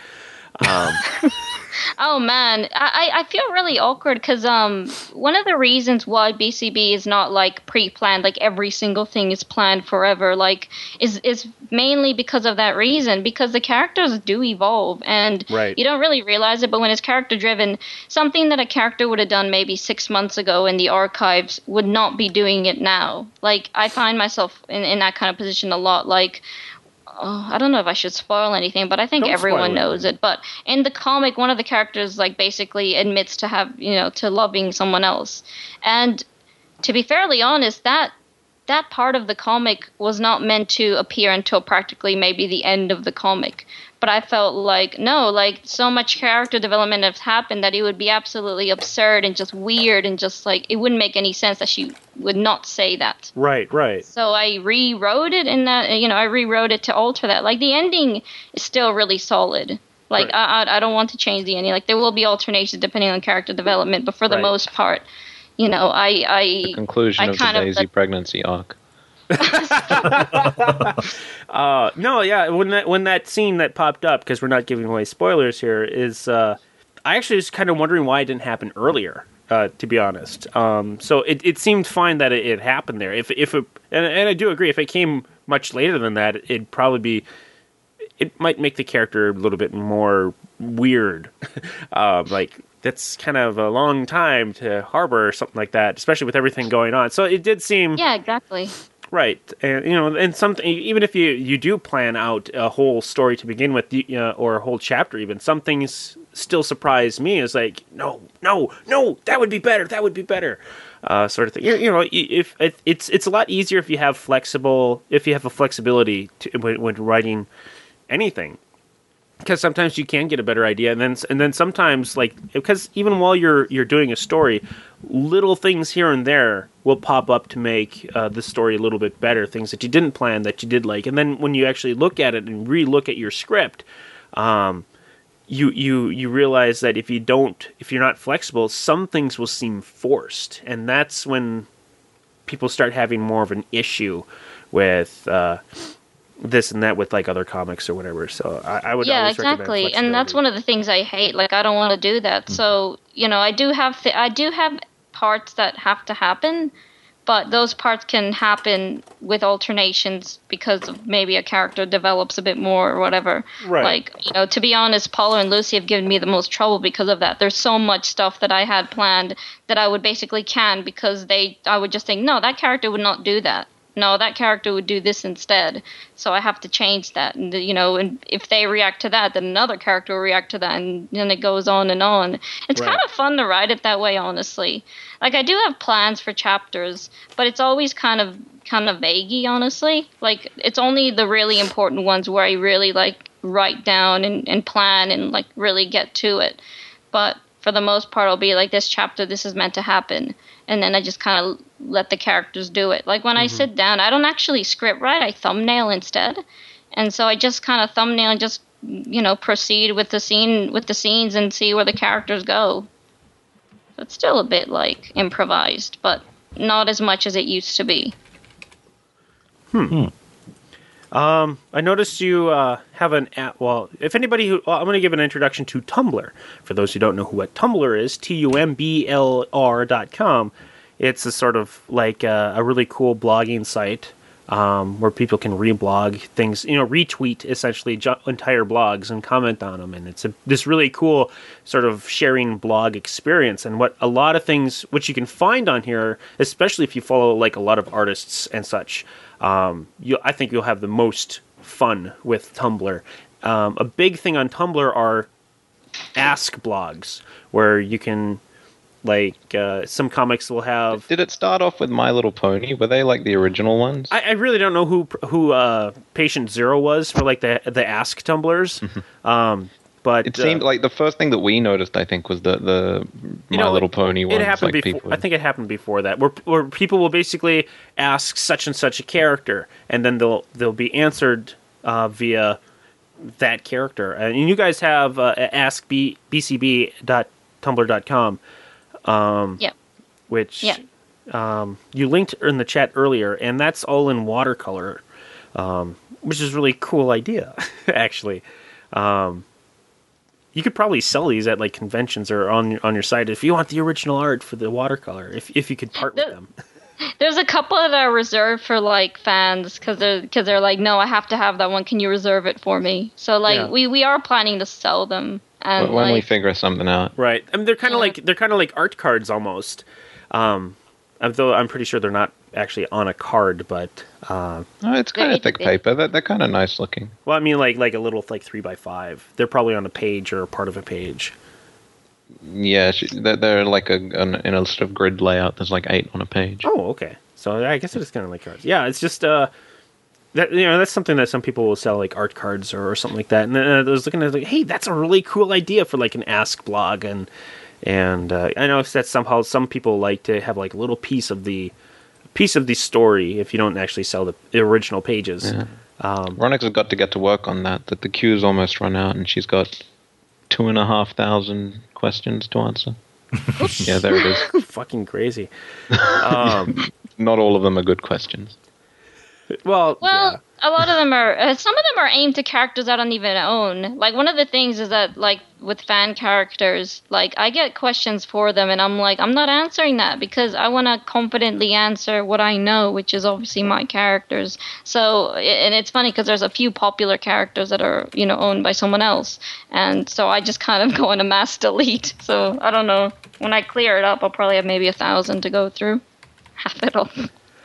Speaker 4: Oh man, I feel really awkward because one of the reasons why BCB is not like pre-planned, like every single thing is planned forever, like is mainly because of that reason, because the characters do evolve and you don't really realize it, but when it's character driven, something that a character would have done maybe 6 months ago in the archives would not be doing it now. Like I find myself in that kind of position a lot, like I don't know if I should spoil anything, but I think everyone knows it. But in the comic, one of the characters like basically admits to to loving someone else. And to be fairly honest, that part of the comic was not meant to appear until practically maybe the end of the comic. But I felt like, no, like so much character development has happened that it would be absolutely absurd and just weird and just like it wouldn't make any sense that she would not say that.
Speaker 1: Right.
Speaker 4: So I rewrote it I rewrote it to alter that. Like the ending is still really solid. Like I don't want to change the ending. Like there will be alternations depending on character development, but for the most part,
Speaker 5: the conclusion of the Daisy pregnancy arc.
Speaker 1: When that scene that popped up, because we're not giving away spoilers here, is I actually was kind of wondering why it didn't happen earlier, to be honest. So it seemed fine that it happened there. If I do agree, if it came much later than that, it might make the character a little bit more weird. Like that's kind of a long time to harbor or something like that, especially with everything going on. So it did seem
Speaker 4: exactly.
Speaker 1: Right, and and something, even if you do plan out a whole story to begin with, or a whole chapter, even some things still surprise me. Is like, no, that would be better, sort of thing. If it's a lot easier if you have a flexibility when writing anything. Because sometimes you can get a better idea, and then sometimes, like, because even while you're doing a story, little things here and there will pop up to make the story a little bit better. Things that you didn't plan that you did like, and then when you actually look at it and re-look at your script, you realize that if you're not flexible, some things will seem forced, and that's when people start having more of an issue with. This and that with like other comics or whatever. So I would always recommend flexibility.
Speaker 4: And that's one of the things I hate. Like I don't want to do that. So I do have parts that have to happen, but those parts can happen with alternations because of maybe a character develops a bit more or whatever.
Speaker 1: Right.
Speaker 4: Like to be honest, Paulo and Lucy have given me the most trouble because of that. There's so much stuff that I had planned that I would basically can because I would just think, no, that character would not do that. no, that character would do this instead, so I have to change that. And and if they react to that, then another character will react to that, and then it goes on and on. It's kind of fun to write it that way, honestly. Like, I do have plans for chapters, but it's always kind of vaguey, honestly. Like, it's only the really important ones where I really like write down and plan and like really get to it. But for the most part, I'll be like, this chapter, this is meant to happen. And then I just kind of let the characters do it. Like, when I sit down, I don't actually script write, I thumbnail instead. And so I just kind of thumbnail and just, proceed with the scenes and see where the characters go. So it's still a bit like improvised, but not as much as it used to be.
Speaker 1: I noticed you have an app. Well, if anybody I'm going to give an introduction to Tumblr. For those who don't know what Tumblr is, TUMBLR.com. It's a sort of like a really cool blogging site where people can reblog things, retweet essentially entire blogs and comment on them. And it's this really cool sort of sharing blog experience. And what a lot of things, which you can find on here, especially if you follow like a lot of artists and such, I think you'll have the most fun with Tumblr. A big thing on Tumblr are ask blogs, where you can, like, some comics will have...
Speaker 5: Did it start off with My Little Pony? Were they like the original ones?
Speaker 1: I really don't know who Patient Zero was for like the ask Tumblrs. But
Speaker 5: it seemed like the first thing that we noticed, I think, was the My Little Pony ones.
Speaker 1: It happened
Speaker 5: like
Speaker 1: before. I think it happened before that, where people will basically ask such and such a character, and then they'll be answered via that character. And you guys have askbcb.tumblr.com, which you linked in the chat earlier, and that's all in watercolor, which is a really cool idea, actually. You could probably sell these at like conventions or on your site if you want the original art for the watercolor. If you could part with them.
Speaker 4: There's a couple that are reserved for like fans because they're like, no, I have to have that one. Can you reserve it for me? So like we are planning to sell them. And
Speaker 5: when we figure something out,
Speaker 1: right? I mean, they're kind of like art cards almost. Though I'm pretty sure they're not actually on a card, but
Speaker 5: it's kind of thick paper. They're kind of nice looking.
Speaker 1: Well, I mean, like a little 3x5. They're probably on a page or a part of a page.
Speaker 5: Yeah, they're like in a sort of grid layout. There's like 8 on a page.
Speaker 1: Oh, okay. So I guess it is kind of like cards. Yeah, it's just that that's something that some people will sell, like art cards or something like that. And then I was looking at it, like, hey, that's a really cool idea for like an Ask blog, and I know that somehow some people like to have like a little piece of the story if you don't actually sell the original pages.
Speaker 5: Yeah. Ronix has got to get to work on that. That the queue's almost run out, and she's got 2,500 questions to answer. Yeah, there it is.
Speaker 1: Fucking crazy.
Speaker 5: Not all of them are good questions.
Speaker 1: Well, yeah.
Speaker 4: A lot of them are. Some of them are aimed to characters I don't even own. Like, one of the things is that, like, with fan characters, like, I get questions for them, and I'm like, I'm not answering that because I want to confidently answer what I know, which is obviously my characters. So, and it's funny because there's a few popular characters that are, owned by someone else, and so I just kind of go into mass delete. So I don't know. When I clear it up, I'll probably have maybe 1,000 to go through. Half it all.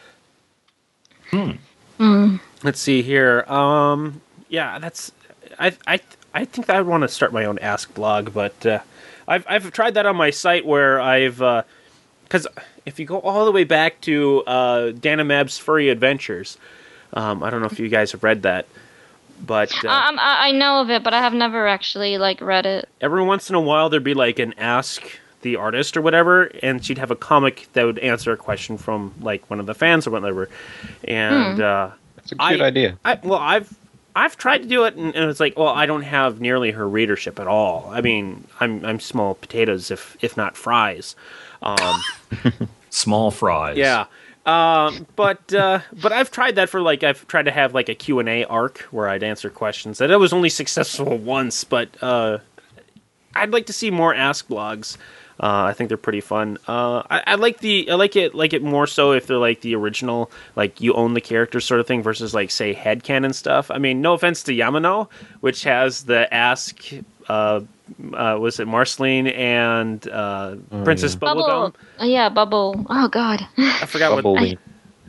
Speaker 1: Let's see here. Yeah, that's. I think I would want to start my own Ask blog, but I've tried that on my site where because if you go all the way back to Dana Mab's Furry Adventures, I don't know if you guys have read that, but
Speaker 4: I know of it, but I have never actually read it.
Speaker 1: Every once in a while, there'd be like an Ask the artist or whatever, and she'd have a comic that would answer a question from like one of the fans or whatever, and
Speaker 5: that's a good idea.
Speaker 1: I've tried to do it, and it's like, well, I don't have nearly her readership at all. I mean, I'm small potatoes, if not fries.
Speaker 6: Small fries.
Speaker 1: Yeah. But I've tried that for I've tried to have like a Q&A arc where I'd answer questions. That was only successful once, but I'd like to see more Ask blogs. I think they're pretty fun. I like it more so if they're like the original, like you own the character sort of thing versus like say headcanon stuff. I mean, no offense to Yamano, which has the Ask, was it Marceline and Princess Bubblegum?
Speaker 4: Yeah, Bubble. Oh God,
Speaker 1: I forgot
Speaker 5: Bubble.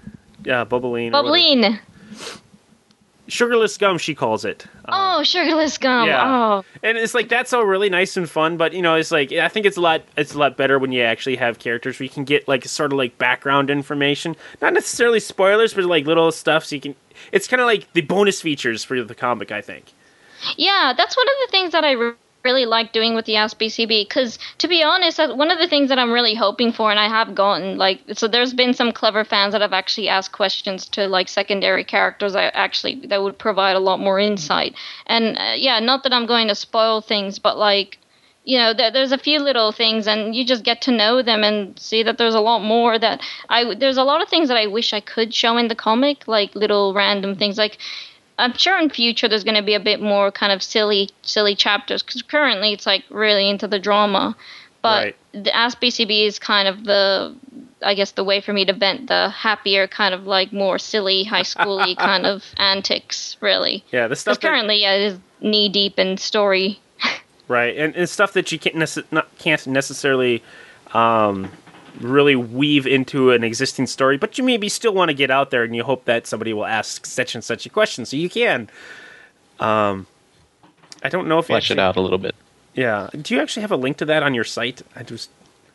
Speaker 1: Bubbling.
Speaker 4: Bubbling.
Speaker 1: Sugarless gum, she calls it.
Speaker 4: Sugarless gum.
Speaker 1: Yeah.
Speaker 4: Oh.
Speaker 1: And it's like that's all really nice and fun, but it's like I think it's a lot better when you actually have characters where you can get like sort of like background information, not necessarily spoilers, but like little stuff so you can. It's kind of like the bonus features for the comic, I think.
Speaker 4: Yeah, that's one of the things that I really like doing with the Ask BCB, because to be honest, one of the things that I'm really hoping for, and I have gotten so there's been some clever fans that have actually asked questions to like secondary characters that would provide a lot more insight. And not that I'm going to spoil things, but like there's a few little things, and you just get to know them and see that there's a lot more there's a lot of things that I wish I could show in the comic, like little random things. Like I'm sure in future there's going to be a bit more kind of silly chapters, because currently it's like really into the drama. But the Ask BCB is kind of the way for me to vent the happier kind of like more silly high schooly kind of antics, really.
Speaker 1: Yeah, the stuff
Speaker 4: currently it is knee deep in story.
Speaker 1: Right, and stuff that you can't necessarily really weave into an existing story, but you maybe still want to get out there and you hope that somebody will ask such and such a question, so you can. I don't know if
Speaker 5: flesh it out a little bit.
Speaker 1: Yeah. Do you actually have a link to that on your site? I just.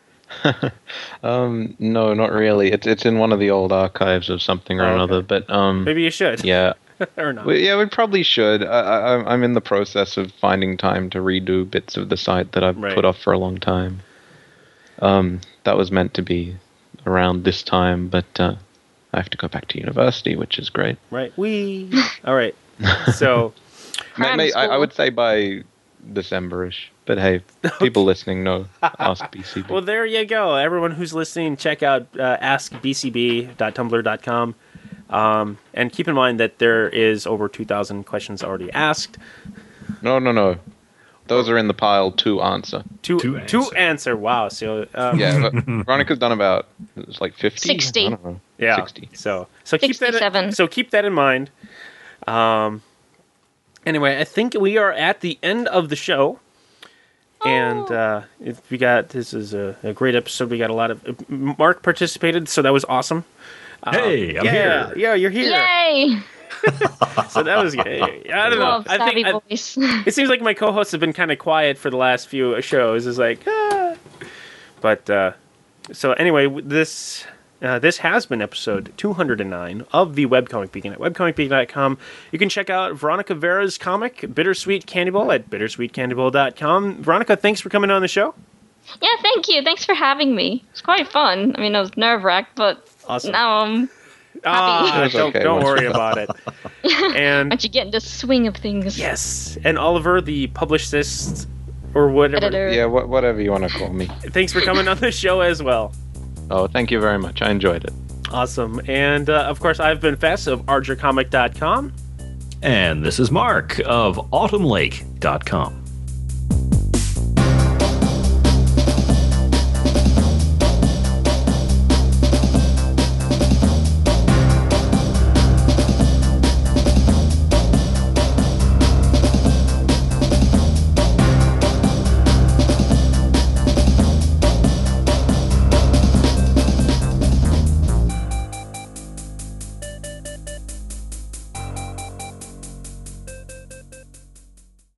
Speaker 5: No, not really. It's in one of the old archives of something or another. But
Speaker 1: maybe you should.
Speaker 5: Yeah.
Speaker 1: Or not.
Speaker 5: We probably should. I'm in the process of finding time to redo bits of the site that I've put off for a long time. That was meant to be around this time, but I have to go back to university, which is great.
Speaker 1: Right. All right. So,
Speaker 5: I would say by December-ish. But hey, people listening know Ask BCB.
Speaker 1: Well, there you go. Everyone who's listening, check out askbcb.tumblr.com. And keep in mind that there is over 2,000 questions already asked.
Speaker 5: No. Those are in the pile to answer.
Speaker 1: To answer. Wow. So
Speaker 5: yeah, Veronica's done about 50.
Speaker 4: 60.
Speaker 5: I don't know.
Speaker 1: Yeah.
Speaker 5: 60.
Speaker 1: So keep
Speaker 4: 67.
Speaker 1: Keep that in mind. Anyway, I think we are at the end of the show. And this is a great episode. We got a lot of Mark participated, so that was awesome.
Speaker 6: Hey, I'm here.
Speaker 1: Yeah, you're here.
Speaker 4: Yay!
Speaker 1: So that was good. I don't know. I think it seems like my co-hosts have been kind of quiet for the last few shows. It's like, But so anyway, this has been episode 209 of the Webcomic Beacon at webcomicbeacon.com. You can check out Veronica Vera's comic, Bittersweet Candy Bowl, at bittersweetcandybowl.com. Veronica, thanks for coming on the show.
Speaker 4: Yeah, thank you. Thanks for having me. It's quite fun. I mean, I was nerve-wracked, but
Speaker 1: awesome.
Speaker 4: Now I'm happy.
Speaker 1: Don't worry about it. And
Speaker 4: aren't you getting the swing of things?
Speaker 1: Yes. And Oliver, the publicist, or whatever.
Speaker 4: Editor.
Speaker 5: Yeah, whatever you want to call me.
Speaker 1: Thanks for coming on the show as well.
Speaker 5: Oh, thank you very much. I enjoyed it.
Speaker 1: Awesome. And, of course, I've been Fess of argercomic.com.
Speaker 6: And this is Mark of autumnlake.com.